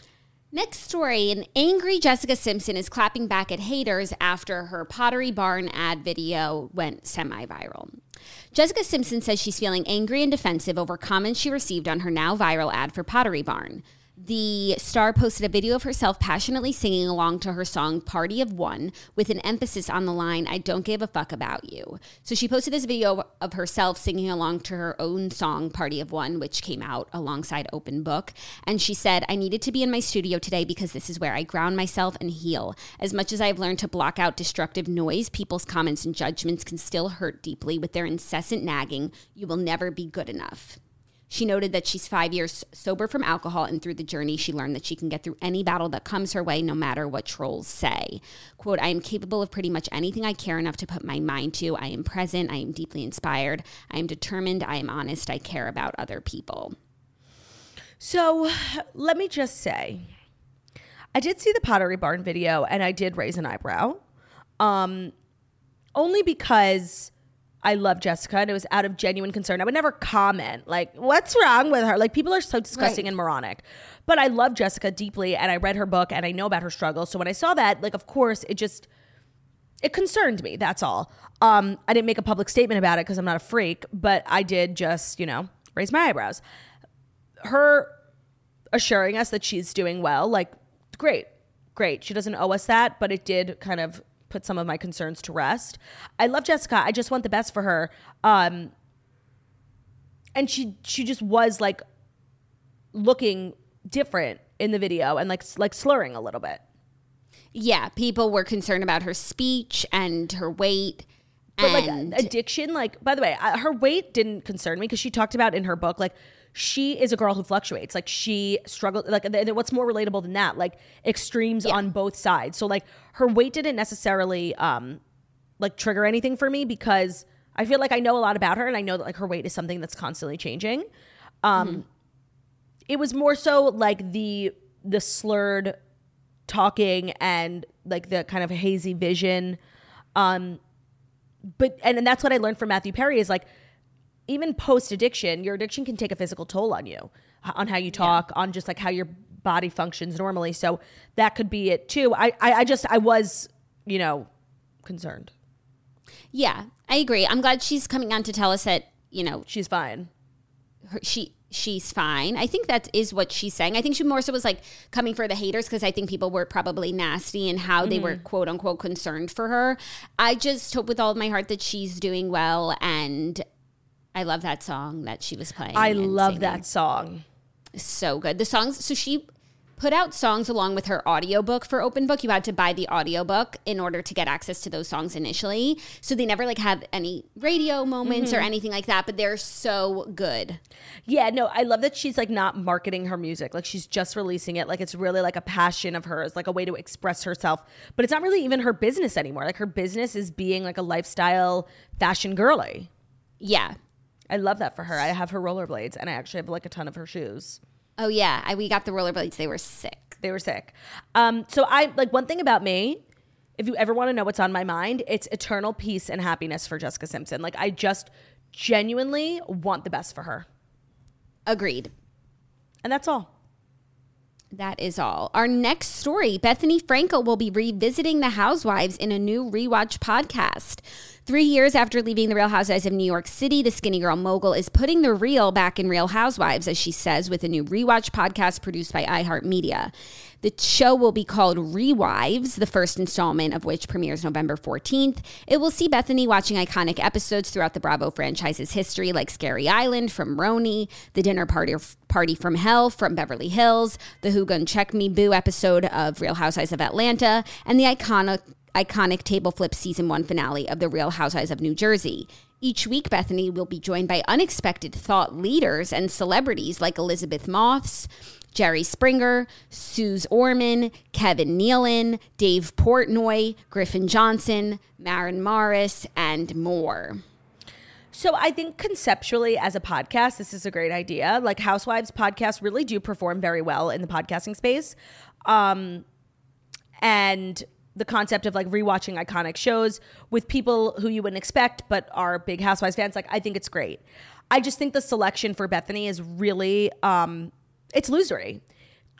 Next story, an angry Jessica Simpson is clapping back at haters after her Pottery Barn ad video went semi-viral. Jessica Simpson says she's feeling angry and defensive over comments she received on her now viral ad for Pottery Barn. The star posted a video of herself passionately singing along to her song Party of One with an emphasis on the line, "I don't give a fuck about you." So she posted this video of herself singing along to her own song Party of One, which came out alongside Open Book. And she said, "I needed to be in my studio today because this is where I ground myself and heal. As much as I've learned to block out destructive noise, people's comments and judgments can still hurt deeply with their incessant nagging. You will never be good enough." She noted that she's five years sober from alcohol, and through the journey, she learned that she can get through any battle that comes her way, no matter what trolls say. Quote, "I am capable of pretty much anything I care enough to put my mind to. I am present. I am deeply inspired. I am determined. I am honest. I care about other people." So let me just say, I did see the Pottery Barn video, and I did raise an eyebrow, um, only because I love Jessica, and it was out of genuine concern. I would never comment, like, what's wrong with her? Like, people are so disgusting right. and moronic. But I love Jessica deeply, and I read her book, and I know about her struggle. So when I saw that, like, of course, it just, it concerned me. That's all. Um, I didn't make a public statement about it because I'm not a freak, but I did just, you know, raise my eyebrows. Her assuring us that she's doing well, like, great, great. She doesn't owe us that, but it did kind of put some of my concerns to rest. I love Jessica. I just want the best for her. Um, and she she just was like looking different in the video and like like slurring a little bit. Yeah, people were concerned about her speech and her weight. But and like addiction, like, by the way, I, her weight didn't concern me because she talked about in her book, like, she is a girl who fluctuates. Like, she struggled, like, th- th- what's more relatable than that? Like, extremes yeah. on both sides. So, like, her weight didn't necessarily, um, like, trigger anything for me because I feel like I know a lot about her and I know that, like, her weight is something that's constantly changing. Um, mm-hmm. It was more so, like, the the slurred talking and, like, the kind of hazy vision. Um, but, and, and that's what I learned from Matthew Perry is, like, even post-addiction, your addiction can take a physical toll on you, on how you talk, yeah. on just like how your body functions normally. So that could be it too. I, I, I just, I was, you know, concerned. Yeah, I agree. I'm glad she's coming on to tell us that, you know, she's fine. Her, she, she's fine. I think that is what she's saying. I think she more so was like coming for the haters because I think people were probably nasty and how mm-hmm. they were quote unquote concerned for her. I just hope with all of my heart that she's doing well, and I love that song that she was playing. I love singing. That song. So good. The songs, so she put out songs along with her audiobook for Open Book. You had to buy the audiobook in order to get access to those songs initially. So they never like have any radio moments mm-hmm. or anything like that, but they're so good. Yeah, no, I love that she's like not marketing her music. Like she's just releasing it. Like it's really like a passion of hers, like a way to express herself. But it's not really even her business anymore. Like her business is being like a lifestyle fashion girly. Yeah. I love that for her. I have her rollerblades, and I actually have like a ton of her shoes. Oh yeah, I, we got the rollerblades. They were sick. They were sick. Um, so I like one thing about me. If you ever want to know what's on my mind, it's eternal peace and happiness for Jessica Simpson. Like I just genuinely want the best for her. Agreed. And that's all. That is all. Our next story, Bethany Frankel will be revisiting The Housewives in a new rewatch podcast. Three years after leaving The Real Housewives of New York City, the skinny girl mogul is putting the real back in Real Housewives, as she says, with a new rewatch podcast produced by iHeartMedia. The show will be called Rewives, the first installment of which premieres November fourteenth. It will see Bethany watching iconic episodes throughout the Bravo franchise's history, like Scary Island from Roni, The Dinner Party Party from Hell from Beverly Hills, the Who Gun Check Me Boo episode of Real Housewives of Atlanta, and the iconic iconic table flip season one finale of The Real Housewives of New Jersey. Each week, Bethany will be joined by unexpected thought leaders and celebrities like Elizabeth Moss, Jerry Springer, Suze Orman, Kevin Nealon, Dave Portnoy, Griffin Johnson, Maren Morris, and more. So I think conceptually as a podcast, this is a great idea. Like Housewives podcasts really do perform very well in the podcasting space. Um, and the concept of like rewatching iconic shows with people who you wouldn't expect but are big Housewives fans, like I think it's great. I just think the selection for Bethany is really, um, it's losery.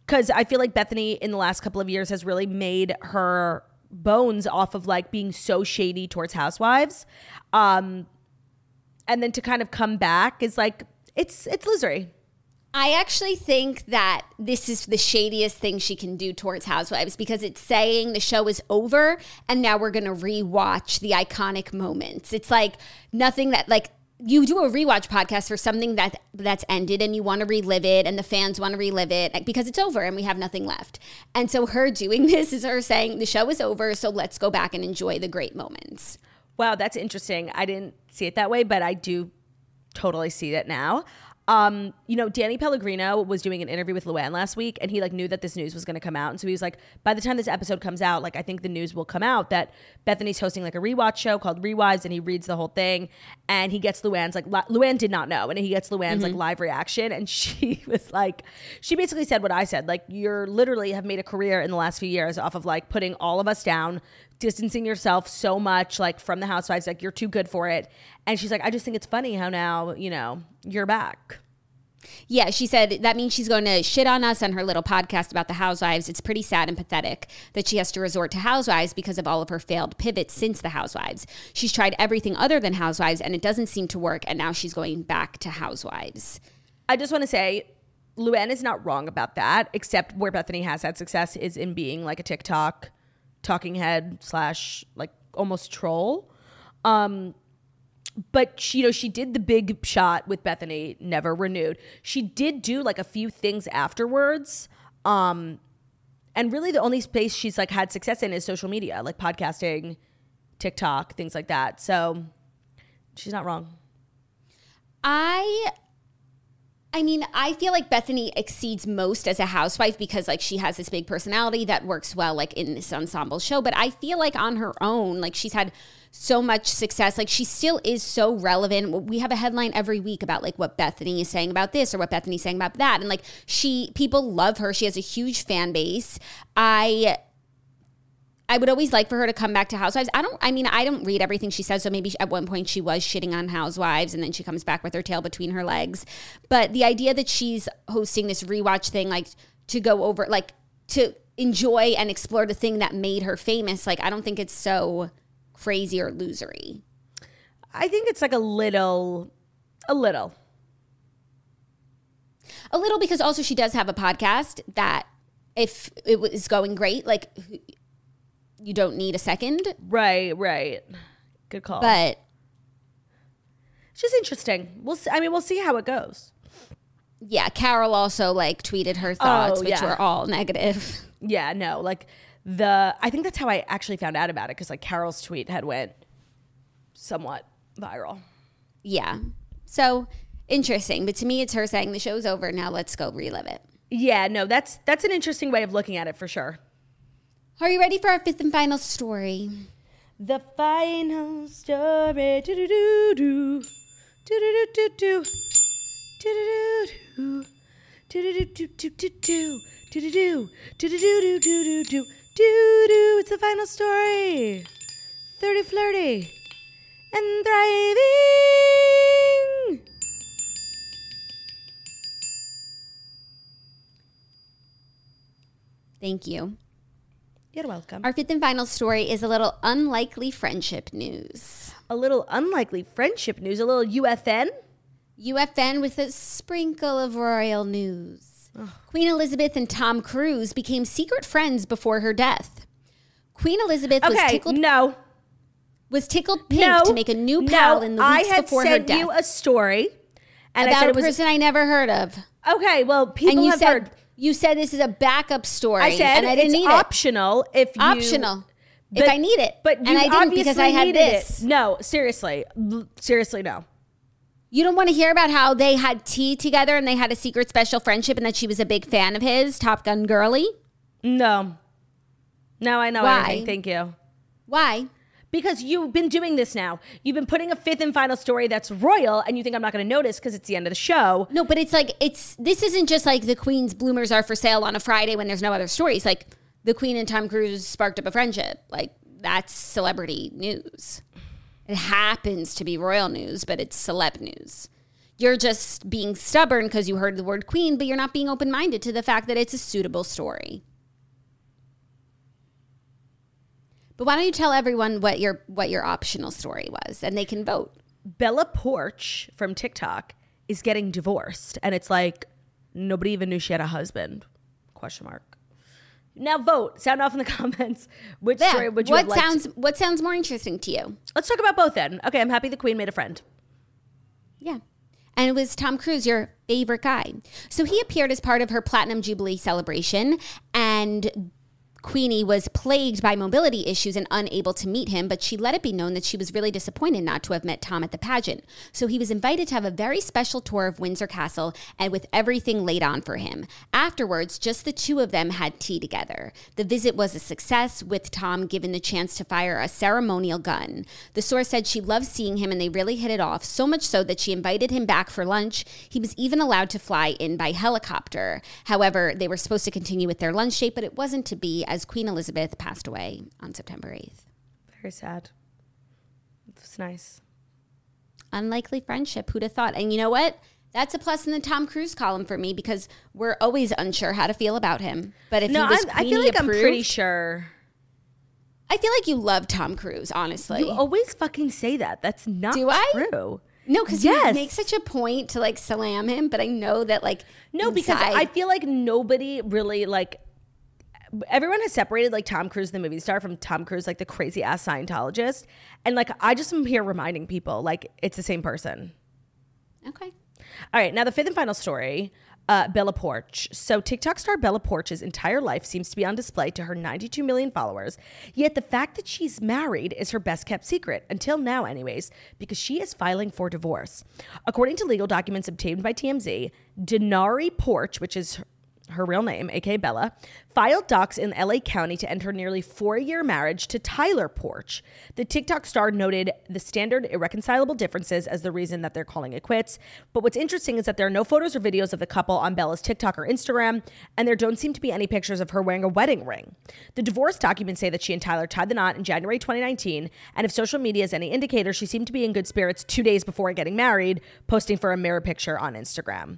because I feel like Bethany in the last couple of years has really made her bones off of like being so shady towards housewives. Um, and then to kind of come back is like, it's, it's losery. I actually think that this is the shadiest thing she can do towards housewives because it's saying the show is over and now we're going to rewatch the iconic moments. It's like nothing that like you do a rewatch podcast for something that that's ended and you want to relive it and the fans want to relive it because it's over and we have nothing left. And so her doing this is her saying the show is over, so let's go back and enjoy the great moments. Wow, that's interesting. I didn't see it that way, but I do totally see that now. Um, you know, Danny Pellegrino was doing an interview with Luann last week and he like knew that this news was going to come out. And so he was like, by the time this episode comes out, like I think the news will come out that Bethany's hosting like a rewatch show called Rewives, and he reads the whole thing and he gets Luann's like, Luann did not know. And he gets Luann's mm-hmm. like live reaction. And she was like, she basically said what I said, like you're literally have made a career in the last few years off of like putting all of us down, distancing yourself so much like from the housewives, like you're too good for it. And she's like, I just think it's funny how now, you know, you're back. Yeah, she said that means she's going to shit on us on her little podcast about the housewives. It's pretty sad and pathetic that she has to resort to housewives because of all of her failed pivots since the housewives. She's tried everything other than housewives and it doesn't seem to work. And now she's going back to housewives. I just want to say Luann is not wrong about that, except where Bethany has had success is in being like a TikTok talking head slash like almost troll. Um, But she, you know, she did the big shot with Bethany, never renewed. She did do like a few things afterwards. Um, and really the only space she's like had success in is social media, like podcasting, TikTok, things like that. So she's not wrong. I I mean, I feel like Bethany exceeds most as a housewife because like she has this big personality that works well like in this ensemble show. But I feel like on her own, like she's had so much success. Like she still is so relevant. We have a headline every week about like what Bethany is saying about this or what Bethany's saying about that. And like she, people love her. She has a huge fan base. I I would always like for her to come back to Housewives. I don't, I mean, I don't read everything she says. So maybe at one point she was shitting on Housewives and then she comes back with her tail between her legs. But the idea that she's hosting this rewatch thing, like to go over, like to enjoy and explore the thing that made her famous, like I don't think it's so crazy or losery. I think it's like a little, a little. A little because also she does have a podcast that if it was going great, like you don't need a second. Right, right. Good call. But it's just interesting. We'll see. I mean, we'll see how it goes. Yeah, Carol also like tweeted her thoughts, oh, which yeah. were all negative. Yeah, no, like the, I think that's how I actually found out about it because like Carol's tweet had went somewhat viral. Yeah. So interesting. But to me, it's her saying the show's over. Now let's go relive it. Yeah, no, that's that's an interesting way of looking at it for sure. Are you ready for our fifth and final story? The final story. Do do do do. Do do do do. Do do do do. Do do do do do do. Do do do. Do do do do do do. Do do. It's the final story. Thirty flirty. And thriving. Thank you. You're welcome. Our fifth and final story is a little unlikely friendship news. A little unlikely friendship news. A little U F N. U F N with a sprinkle of royal news. Ugh. Queen Elizabeth and Tom Cruise became secret friends before her death. Queen Elizabeth okay, was tickled. No. Was tickled pink no, to make a new pal no, in the weeks I had before her sent death. you a story and about I said a it was person I never heard of. Okay, well, people and you have said, heard. You said this is a backup story. I said and I didn't it's need optional it. if you optional but, if I need it. But and you I didn't because I had this. It. No, seriously, seriously, no. You don't want to hear about how they had tea together and they had a secret special friendship and that she was a big fan of his, Top Gun girly? No. No, I know Why? everything. Thank you. Why? Because you've been doing this now. You've been putting a fifth and final story that's royal and you think I'm not going to notice because it's the end of the show. No, but it's like, it's this isn't just like the Queen's bloomers are for sale on a Friday when there's no other stories. Like the Queen and Tom Cruise sparked up a friendship. Like that's celebrity news. It happens to be royal news, but it's celeb news. You're just being stubborn because you heard the word queen, but you're not being open-minded to the fact that it's a suitable story. But why don't you tell everyone what your what your optional story was, and they can vote. Bella Poarch from TikTok is getting divorced, and it's like nobody even knew she had a husband. Question mark. Now vote. Sound off in the comments. Which Yeah. story would you what have liked? sounds what sounds more interesting to you? Let's talk about both then. Okay, I'm happy the queen made a friend. Yeah. And it was Tom Cruise, your favorite guy. So he appeared as part of her Platinum Jubilee celebration, and Queenie was plagued by mobility issues and unable to meet him, but she let it be known that she was really disappointed not to have met Tom at the pageant. So he was invited to have a very special tour of Windsor Castle, and with everything laid on for him. Afterwards, just the two of them had tea together. The visit was a success, with Tom given the chance to fire a ceremonial gun. The source said she loved seeing him and they really hit it off, so much so that she invited him back for lunch. He was even allowed to fly in by helicopter. However, they were supposed to continue with their lunch date, but it wasn't to be, as Queen Elizabeth passed away on September eighth. Very sad. It's nice. Unlikely friendship. Who'd have thought? And you know what? That's a plus in the Tom Cruise column for me, because we're always unsure how to feel about him. But if No, he was I'm, I feel like approved, I'm pretty sure. I feel like you love Tom Cruise, honestly. You always fucking say that. That's not Do I? true. No, because Yes. you make such a point to like slam him, but I know that like No, because inside- I feel like nobody really like. Everyone has separated like Tom Cruise, the movie star, from Tom Cruise, like the crazy ass Scientologist. And like, I just am here reminding people like it's the same person. Okay. All right. Now the fifth and final story, uh, Bella Poarch. So TikTok star Bella Poarch's entire life seems to be on display to her ninety-two million followers. Yet the fact that she's married is her best kept secret, until now anyways, because she is filing for divorce. According to legal documents obtained by T M Z, Denari Poarch, which is her her real name, aka Bella, filed docs in L A County to end her nearly four-year marriage to Tyler Poarch. The TikTok star noted the standard irreconcilable differences as the reason that they're calling it quits. But what's interesting is that there are no photos or videos of the couple on Bella's TikTok or Instagram, and there don't seem to be any pictures of her wearing a wedding ring. The divorce documents say that she and Tyler tied the knot in January twenty nineteen, and if social media is any indicator, she seemed to be in good spirits two days before getting married, posting for a mirror picture on Instagram.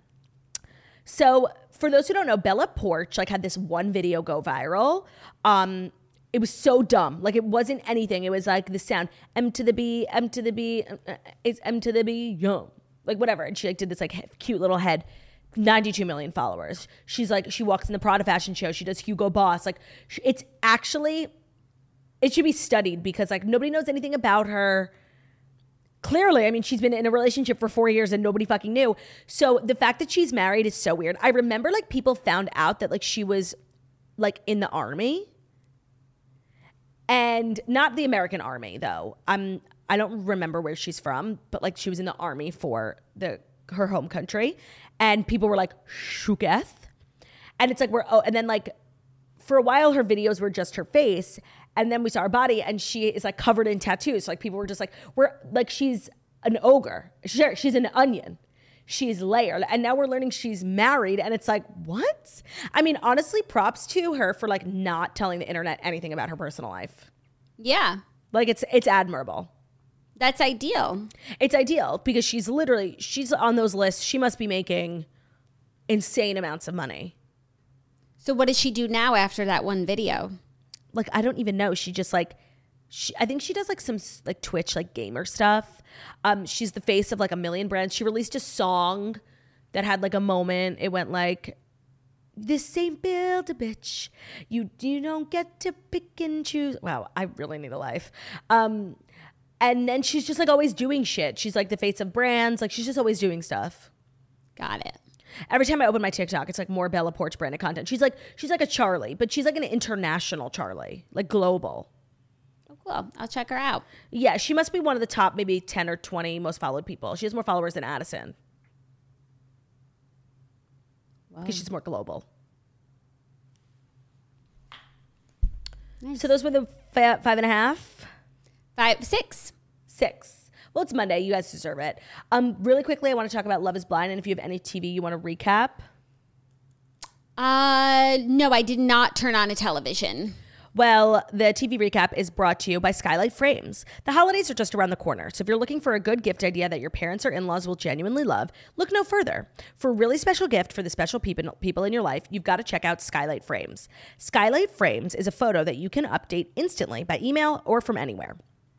So for those who don't know, Bella Poarch like had this one video go viral. Um, it was so dumb. Like it wasn't anything. It was like the sound M to the B, M to the B, uh, it's M to the B, yum. Like whatever. And she like did this like he- cute little head. ninety-two million followers. She's like, she walks in the Prada fashion show. She does Hugo Boss. Like sh- it's actually, it should be studied because like nobody knows anything about her. Clearly, I mean, she's been in a relationship for four years and nobody fucking knew. So the fact that she's married is so weird. I remember like people found out that like she was like in the army, and not the American army though. I'm I don't remember where she's from, but like she was in the army for the her home country, and people were like shooketh, and it's like we're oh, and then like for a while her videos were just her face. And then we saw her body, and she is like covered in tattoos. So, like people were just like, we're like, she's an ogre. Sure, she's an onion. She's layered. And now we're learning she's married. And it's like, what? I mean, honestly, props to her for like not telling the internet anything about her personal life. Yeah. Like it's it's admirable. That's ideal. It's ideal because she's literally, she's on those lists. She must be making insane amounts of money. So what does she do now after that one video? Like, I don't even know. She just like, she, I think she does like some like Twitch, like gamer stuff. Um, she's the face of like a million brands. She released a song that had like a moment. It went like, this ain't build a bitch. You, you don't get to pick and choose. Wow, I really need a life. Um, and then she's just like always doing shit. She's like the face of brands. Like she's just always doing stuff. Got it. Every time I open my TikTok, it's like more Bella Poarch branded content. She's like, she's like a Charlie, but she's like an international Charlie, like global. Oh, cool. I'll check her out. Yeah, she must be one of the top maybe ten or twenty most followed people. She has more followers than Addison. Because she's more global. Nice. So those were the fi- five and a half? Five, six. Six. Well, it's Monday. You guys deserve it. Um, really quickly, I want to talk about Love is Blind. And if you have any T V you want to recap. Uh, no, I did not turn on a television. Well, the T V recap is brought to you by Skylight Frames. The holidays are just around the corner, so if you're looking for a good gift idea that your parents or in-laws will genuinely love, look no further. For a really special gift for the special people people in your life, you've got to check out Skylight Frames. Skylight Frames is a photo that you can update instantly by email or from anywhere.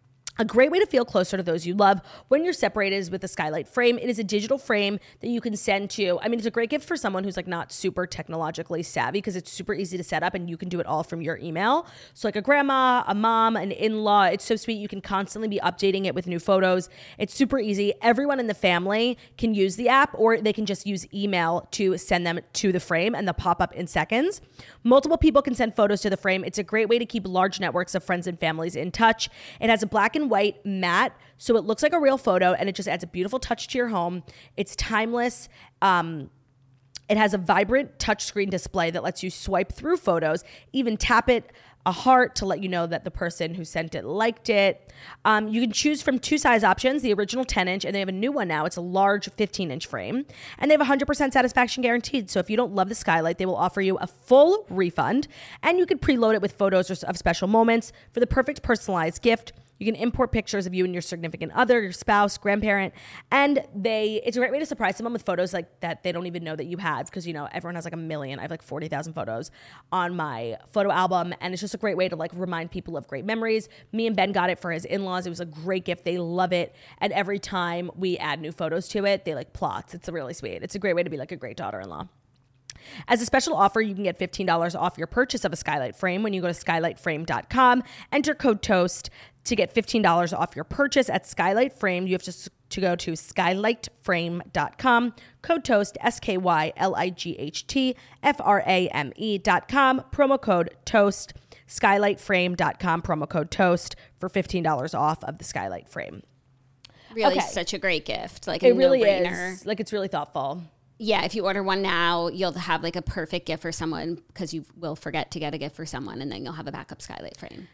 A great way to feel closer to those you love when you're separated is with a Skylight frame. It is a digital frame that you can send to, I mean, it's a great gift for someone who's like not super technologically savvy because it's super easy to set up and you can do it all from your email. So like a grandma, a mom, an in-law, it's so sweet. You can constantly be updating it with new photos. It's super easy. Everyone in the family can use the app or they can just use email to send them to the frame and they'll pop up in seconds. Multiple people can send photos to the frame. It's a great way to keep large networks of friends and families in touch. It has a black and white matte, so it looks like a real photo and it just adds a beautiful touch to your home. It's timeless. Um, it has a vibrant touchscreen display that lets you swipe through photos, even tap it a heart to let you know that the person who sent it liked it. Um, you can choose from two size options, the original ten inch, and they have a new one now. It's a large fifteen inch frame, and they have one hundred percent satisfaction guaranteed. So if you don't love the Skylight, they will offer you a full refund, and you can preload it with photos of special moments for the perfect personalized gift. You can import pictures of you and your significant other, your spouse, grandparent, and they it's a great way to surprise someone with photos like that they don't even know that you have because, you know, everyone has like a million. I have like forty thousand photos on my photo album, and it's just a great way to like remind people of great memories. Me and Ben got it for his in-laws. It was a great gift. They love it, and every time we add new photos to it, they like plots. It's really sweet. It's a great way to be like a great daughter-in-law. As a special offer, you can get fifteen dollars off your purchase of a Skylight frame when you go to skylight frame dot com. Enter code TOAST to get fifteen dollars off your purchase at Skylight Frame. You have to, to go to skylight frame dot com. Code TOAST, S K Y L I G H T F R A M E dot com. Promo code TOAST. skylight frame dot com. Promo code TOAST for fifteen dollars off of the Skylight Frame. Really Okay. such a great gift. Like a It really no-brainer. is. Like, it's really thoughtful. Yeah, if you order one now, you'll have like a perfect gift for someone because you will forget to get a gift for someone and then you'll have a backup Skylight frame.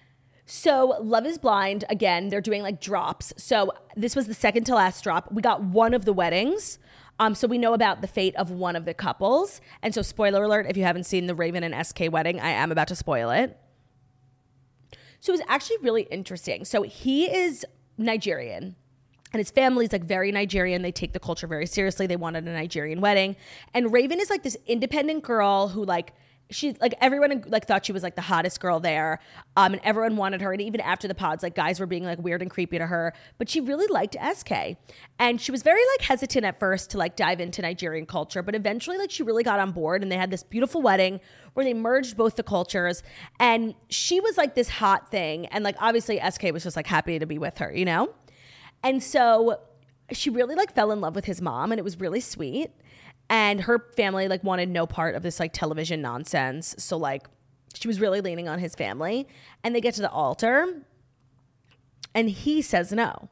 So Love is Blind, again, they're doing like drops. So this was the second to last drop. We got one of the weddings. Um, so we know about the fate of one of the couples. And so spoiler alert, if you haven't seen the Raven and S K wedding, I am about to spoil it. So it was actually really interesting. So he is Nigerian. And his family's like very Nigerian. They take the culture very seriously. They wanted a Nigerian wedding. And Raven is like this independent girl who like, she like everyone like thought she was like the hottest girl there. Um, and everyone wanted her. And even after the pods, like guys were being like weird and creepy to her, but she really liked S K. And she was very like hesitant at first to like dive into Nigerian culture, but eventually like she really got on board and they had this beautiful wedding where they merged both the cultures. And she was like this hot thing. And like, obviously S K was just like happy to be with her, you know? And so she really like fell in love with his mom and it was really sweet. And her family like wanted no part of this like television nonsense. So like she was really leaning on his family and they get to the altar and he says no.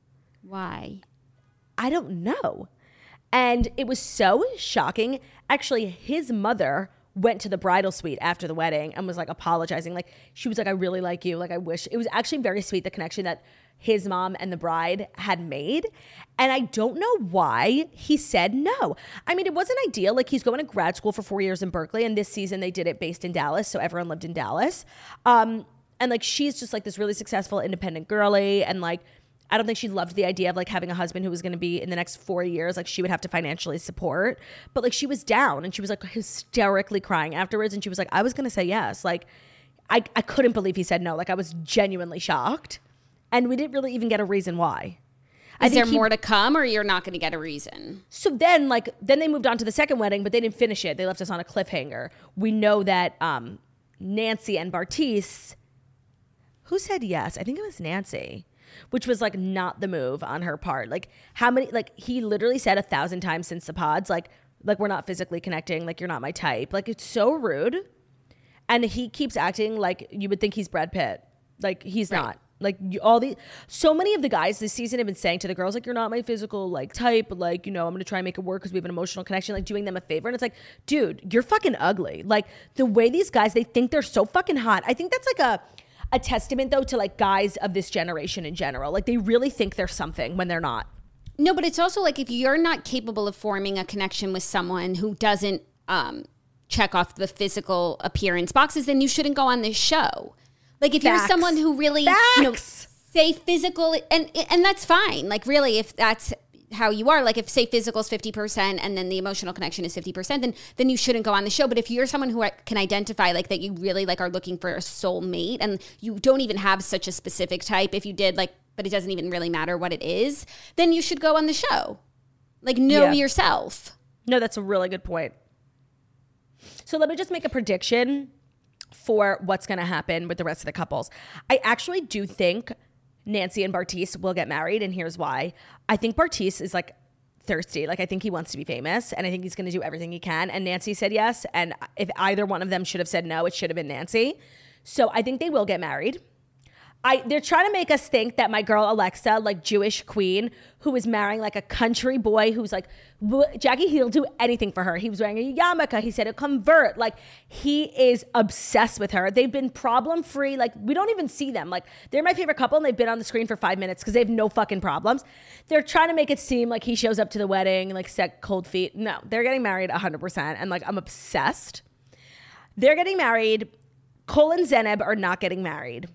Why? I don't know. And it was so shocking. Actually, his mother went to the bridal suite after the wedding and was like apologizing. Like she was like, I really like you. Like I wish. It was actually very sweet, the connection that his mom and the bride had made. And I don't know why he said no. I mean, it wasn't ideal. Like he's going to grad school for four years in Berkeley. And this season they did it based in Dallas. So everyone lived in Dallas. Um, and like, she's just like this really successful, independent girly. And like, I don't think she loved the idea of like having a husband who was going to be in the next four years. Like she would have to financially support, but like she was down and she was like hysterically crying afterwards. And she was like, I was going to say yes. Like I, I couldn't believe he said no. Like I was genuinely shocked. And we didn't really even get a reason why. Is there he, more to come or you're not going to get a reason? So then like, then they moved on to the second wedding, but they didn't finish it. They left us on a cliffhanger. We know that um, Nancy and Bartise, who said yes? I think it was Nancy, which was like not the move on her part. Like how many, like he literally said a thousand times since the pods, like, like we're not physically connecting. Like you're not my type. Like it's so rude. And he keeps acting like you would think he's Brad Pitt. Like he's right. not. Like you, all the, so many of the guys this season have been saying to the girls, like, you're not my physical like type, but like, you know, I'm going to try and make it work because we have an emotional connection, like doing them a favor. And it's like, dude, you're fucking ugly. Like the way these guys, they think they're so fucking hot. I think that's like a, a testament though to like guys of this generation in general. Like they really think they're something when they're not. No, but it's also like if you're not capable of forming a connection with someone who doesn't, um, check off the physical appearance boxes, then you shouldn't go on this show. Like if Facts. you're someone who really, Facts. you know, say physical, and and that's fine. Like really, if that's how you are, like if say physical is fifty percent and then the emotional connection is fifty percent, then then you shouldn't go on the show. But if you're someone who can identify like that you really like are looking for a soulmate and you don't even have such a specific type, if you did like, but it doesn't even really matter what it is, then you should go on the show. Like know Yeah. yourself. No, that's a really good point. So let me just make a prediction for what's going to happen with the rest of the couples. I actually do think Nancy and Bartise will get married, and here's why. I think Bartise is like thirsty. Like I think he wants to be famous, and I think he's going to do everything he can. And Nancy said yes, and if either one of them should have said no, it should have been Nancy. So I think they will get married. I, they're trying to make us think that my girl Alexa, like Jewish queen, who is marrying like a country boy who's like, Jackie, he'll do anything for her. He was wearing a yarmulke. He said a convert. Like he is obsessed with her. They've been problem free. Like we don't even see them. Like they're my favorite couple and they've been on the screen for five minutes because they have no fucking problems. They're trying to make it seem like he shows up to the wedding, like set cold feet. No, they're getting married one hundred percent. And like I'm obsessed. They're getting married. Cole and Zeneb are not getting married.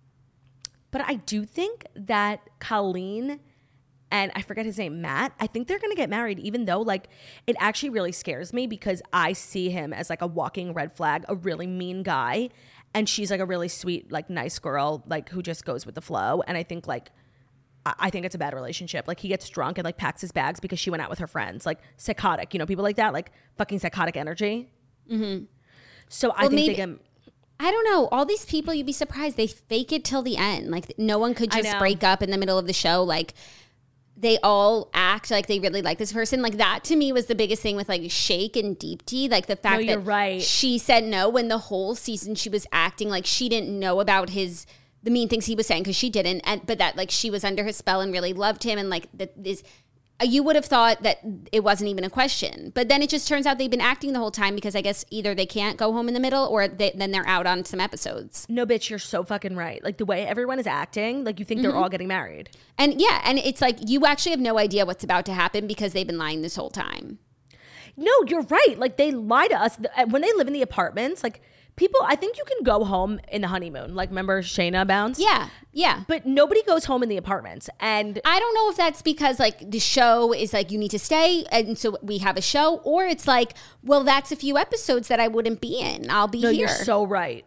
But I do think that Colleen and I forget his name, Matt, I think they're going to get married, even though like it actually really scares me because I see him as like a walking red flag, a really mean guy. And she's like a really sweet, like nice girl, like who just goes with the flow. And I think like, I, I think it's a bad relationship. Like he gets drunk and like packs his bags because she went out with her friends, like psychotic, you know, people like that, like fucking psychotic energy. Mm-hmm. So I Well, think maybe- they can... I don't know. All these people, you'd be surprised. They fake it till the end. Like no one could I just know. break up in the middle of the show. Like they all act like they really like this person. Like that to me was the biggest thing with like Shake and Deepti. Like the fact you're that right. she said no when the whole season she was acting like she didn't know about his the mean things he was saying because she didn't. And but that like she was under his spell and really loved him and like that is. You would have thought that it wasn't even a question. But then it just turns out they've been acting the whole time because I guess either they can't go home in the middle or they, then they're out on some episodes. No, bitch, you're so fucking right. Like the way everyone is acting, like you think Mm-hmm. they're all getting married. And yeah, and it's like you actually have no idea what's about to happen because they've been lying this whole time. No, you're right. Like they lie to us. When they live in the apartments, like people, I think you can go home in the honeymoon. Like remember Shayna bounced? Yeah, yeah. But nobody goes home in the apartments. And I don't know if that's because like the show is like you need to stay and so we have a show, or it's like, well, that's a few episodes that I wouldn't be in. I'll be no, here. you're so right.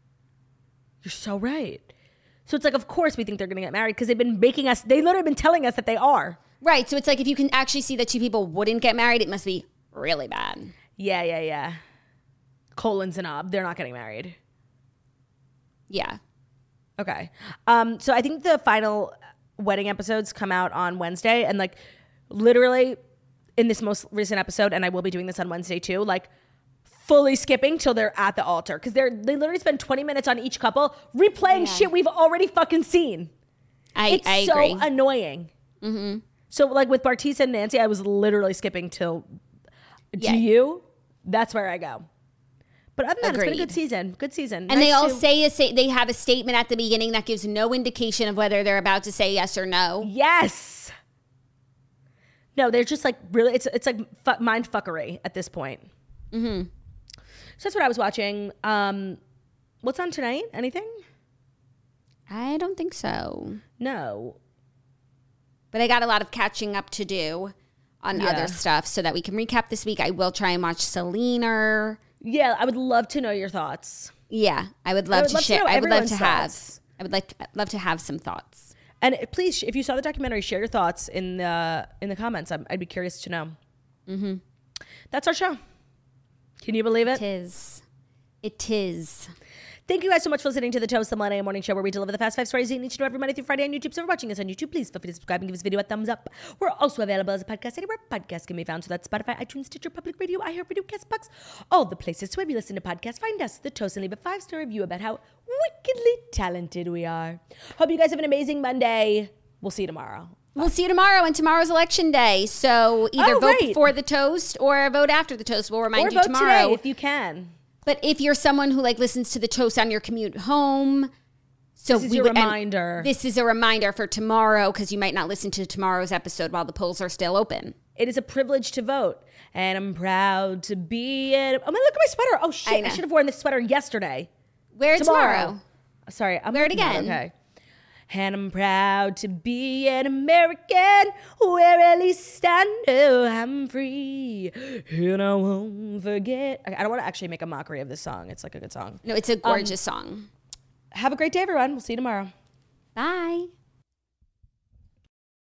You're so right. So it's like, of course we think they're going to get married because they've been making us, they literally been telling us that they are. Right. So it's like if you can actually see that two people wouldn't get married, it must be really bad. Yeah, yeah, yeah. Cole and Zenab, they're not getting married. Yeah. Okay. Um, so I think the final wedding episodes come out on Wednesday, and like literally in this most recent episode, and I will be doing this on Wednesday too, like fully skipping till they're at the altar because they're they literally spend twenty minutes on each couple replaying Yeah. shit we've already fucking seen. I, It's I so agree. annoying. Mm-hmm. So like with Bartise and Nancy, I was literally skipping till Yeah. G U. That's where I go. But other than that, it's been a Agreed. good season. Good season. And they Nice all to- say a say they have a statement at the beginning that gives no indication of whether they're about to say yes or no. Yes. No, they're just like really. It's it's like fu- mind fuckery at this point. Mm-hmm. So that's what I was watching. Um, what's on tonight? Anything? I don't think so. No. But I got a lot of catching up to do on Yeah. other stuff so that we can recap this week. I will try and watch Selena. Yeah, I would love to know your thoughts. Yeah, I would love would to love to share. know I would love everyone's to have. thoughts. I would like love to have some thoughts. And please, if you saw the documentary, share your thoughts in the in the comments. I'm, I'd be curious to know. Mm-hmm. That's our show. Can you believe it? It is. It is. Thank you guys so much for listening to the Toast Millennial Morning Show, where we deliver the fast five stories each and every Monday through Friday on YouTube. So if you're watching us on YouTube, please feel free to subscribe and give this video a thumbs up. We're also available as a podcast anywhere podcasts can be found. So that's Spotify, iTunes, Stitcher, Public Radio, iHeartRadio, CastBox, all the places where we listen to podcasts. Find us, The Toast, and leave a five-star review about how wickedly talented we are. Hope you guys have an amazing Monday. We'll see you tomorrow. We'll see you tomorrow, and tomorrow's election day. So either Oh, vote right. for the toast or vote after the toast. We'll remind Or you vote tomorrow. today if you can. But if you're someone who like listens to the toast on your commute home, so This is we your would- and reminder. This is a reminder for tomorrow because you might not listen to tomorrow's episode while the polls are still open. It is a privilege to vote, and I'm proud to be it. Oh, man, look at my sweater. Oh, I shit. I, know. should have worn this sweater yesterday. Wear it tomorrow. Sorry. I'm Wear it looking at again. Okay. And I'm proud to be an American where at least I know I'm free. And I won't forget. I I don't want to actually make a mockery of this song. It's like a good song. No, it's a gorgeous song. Have a great day, everyone. We'll see you tomorrow. Bye.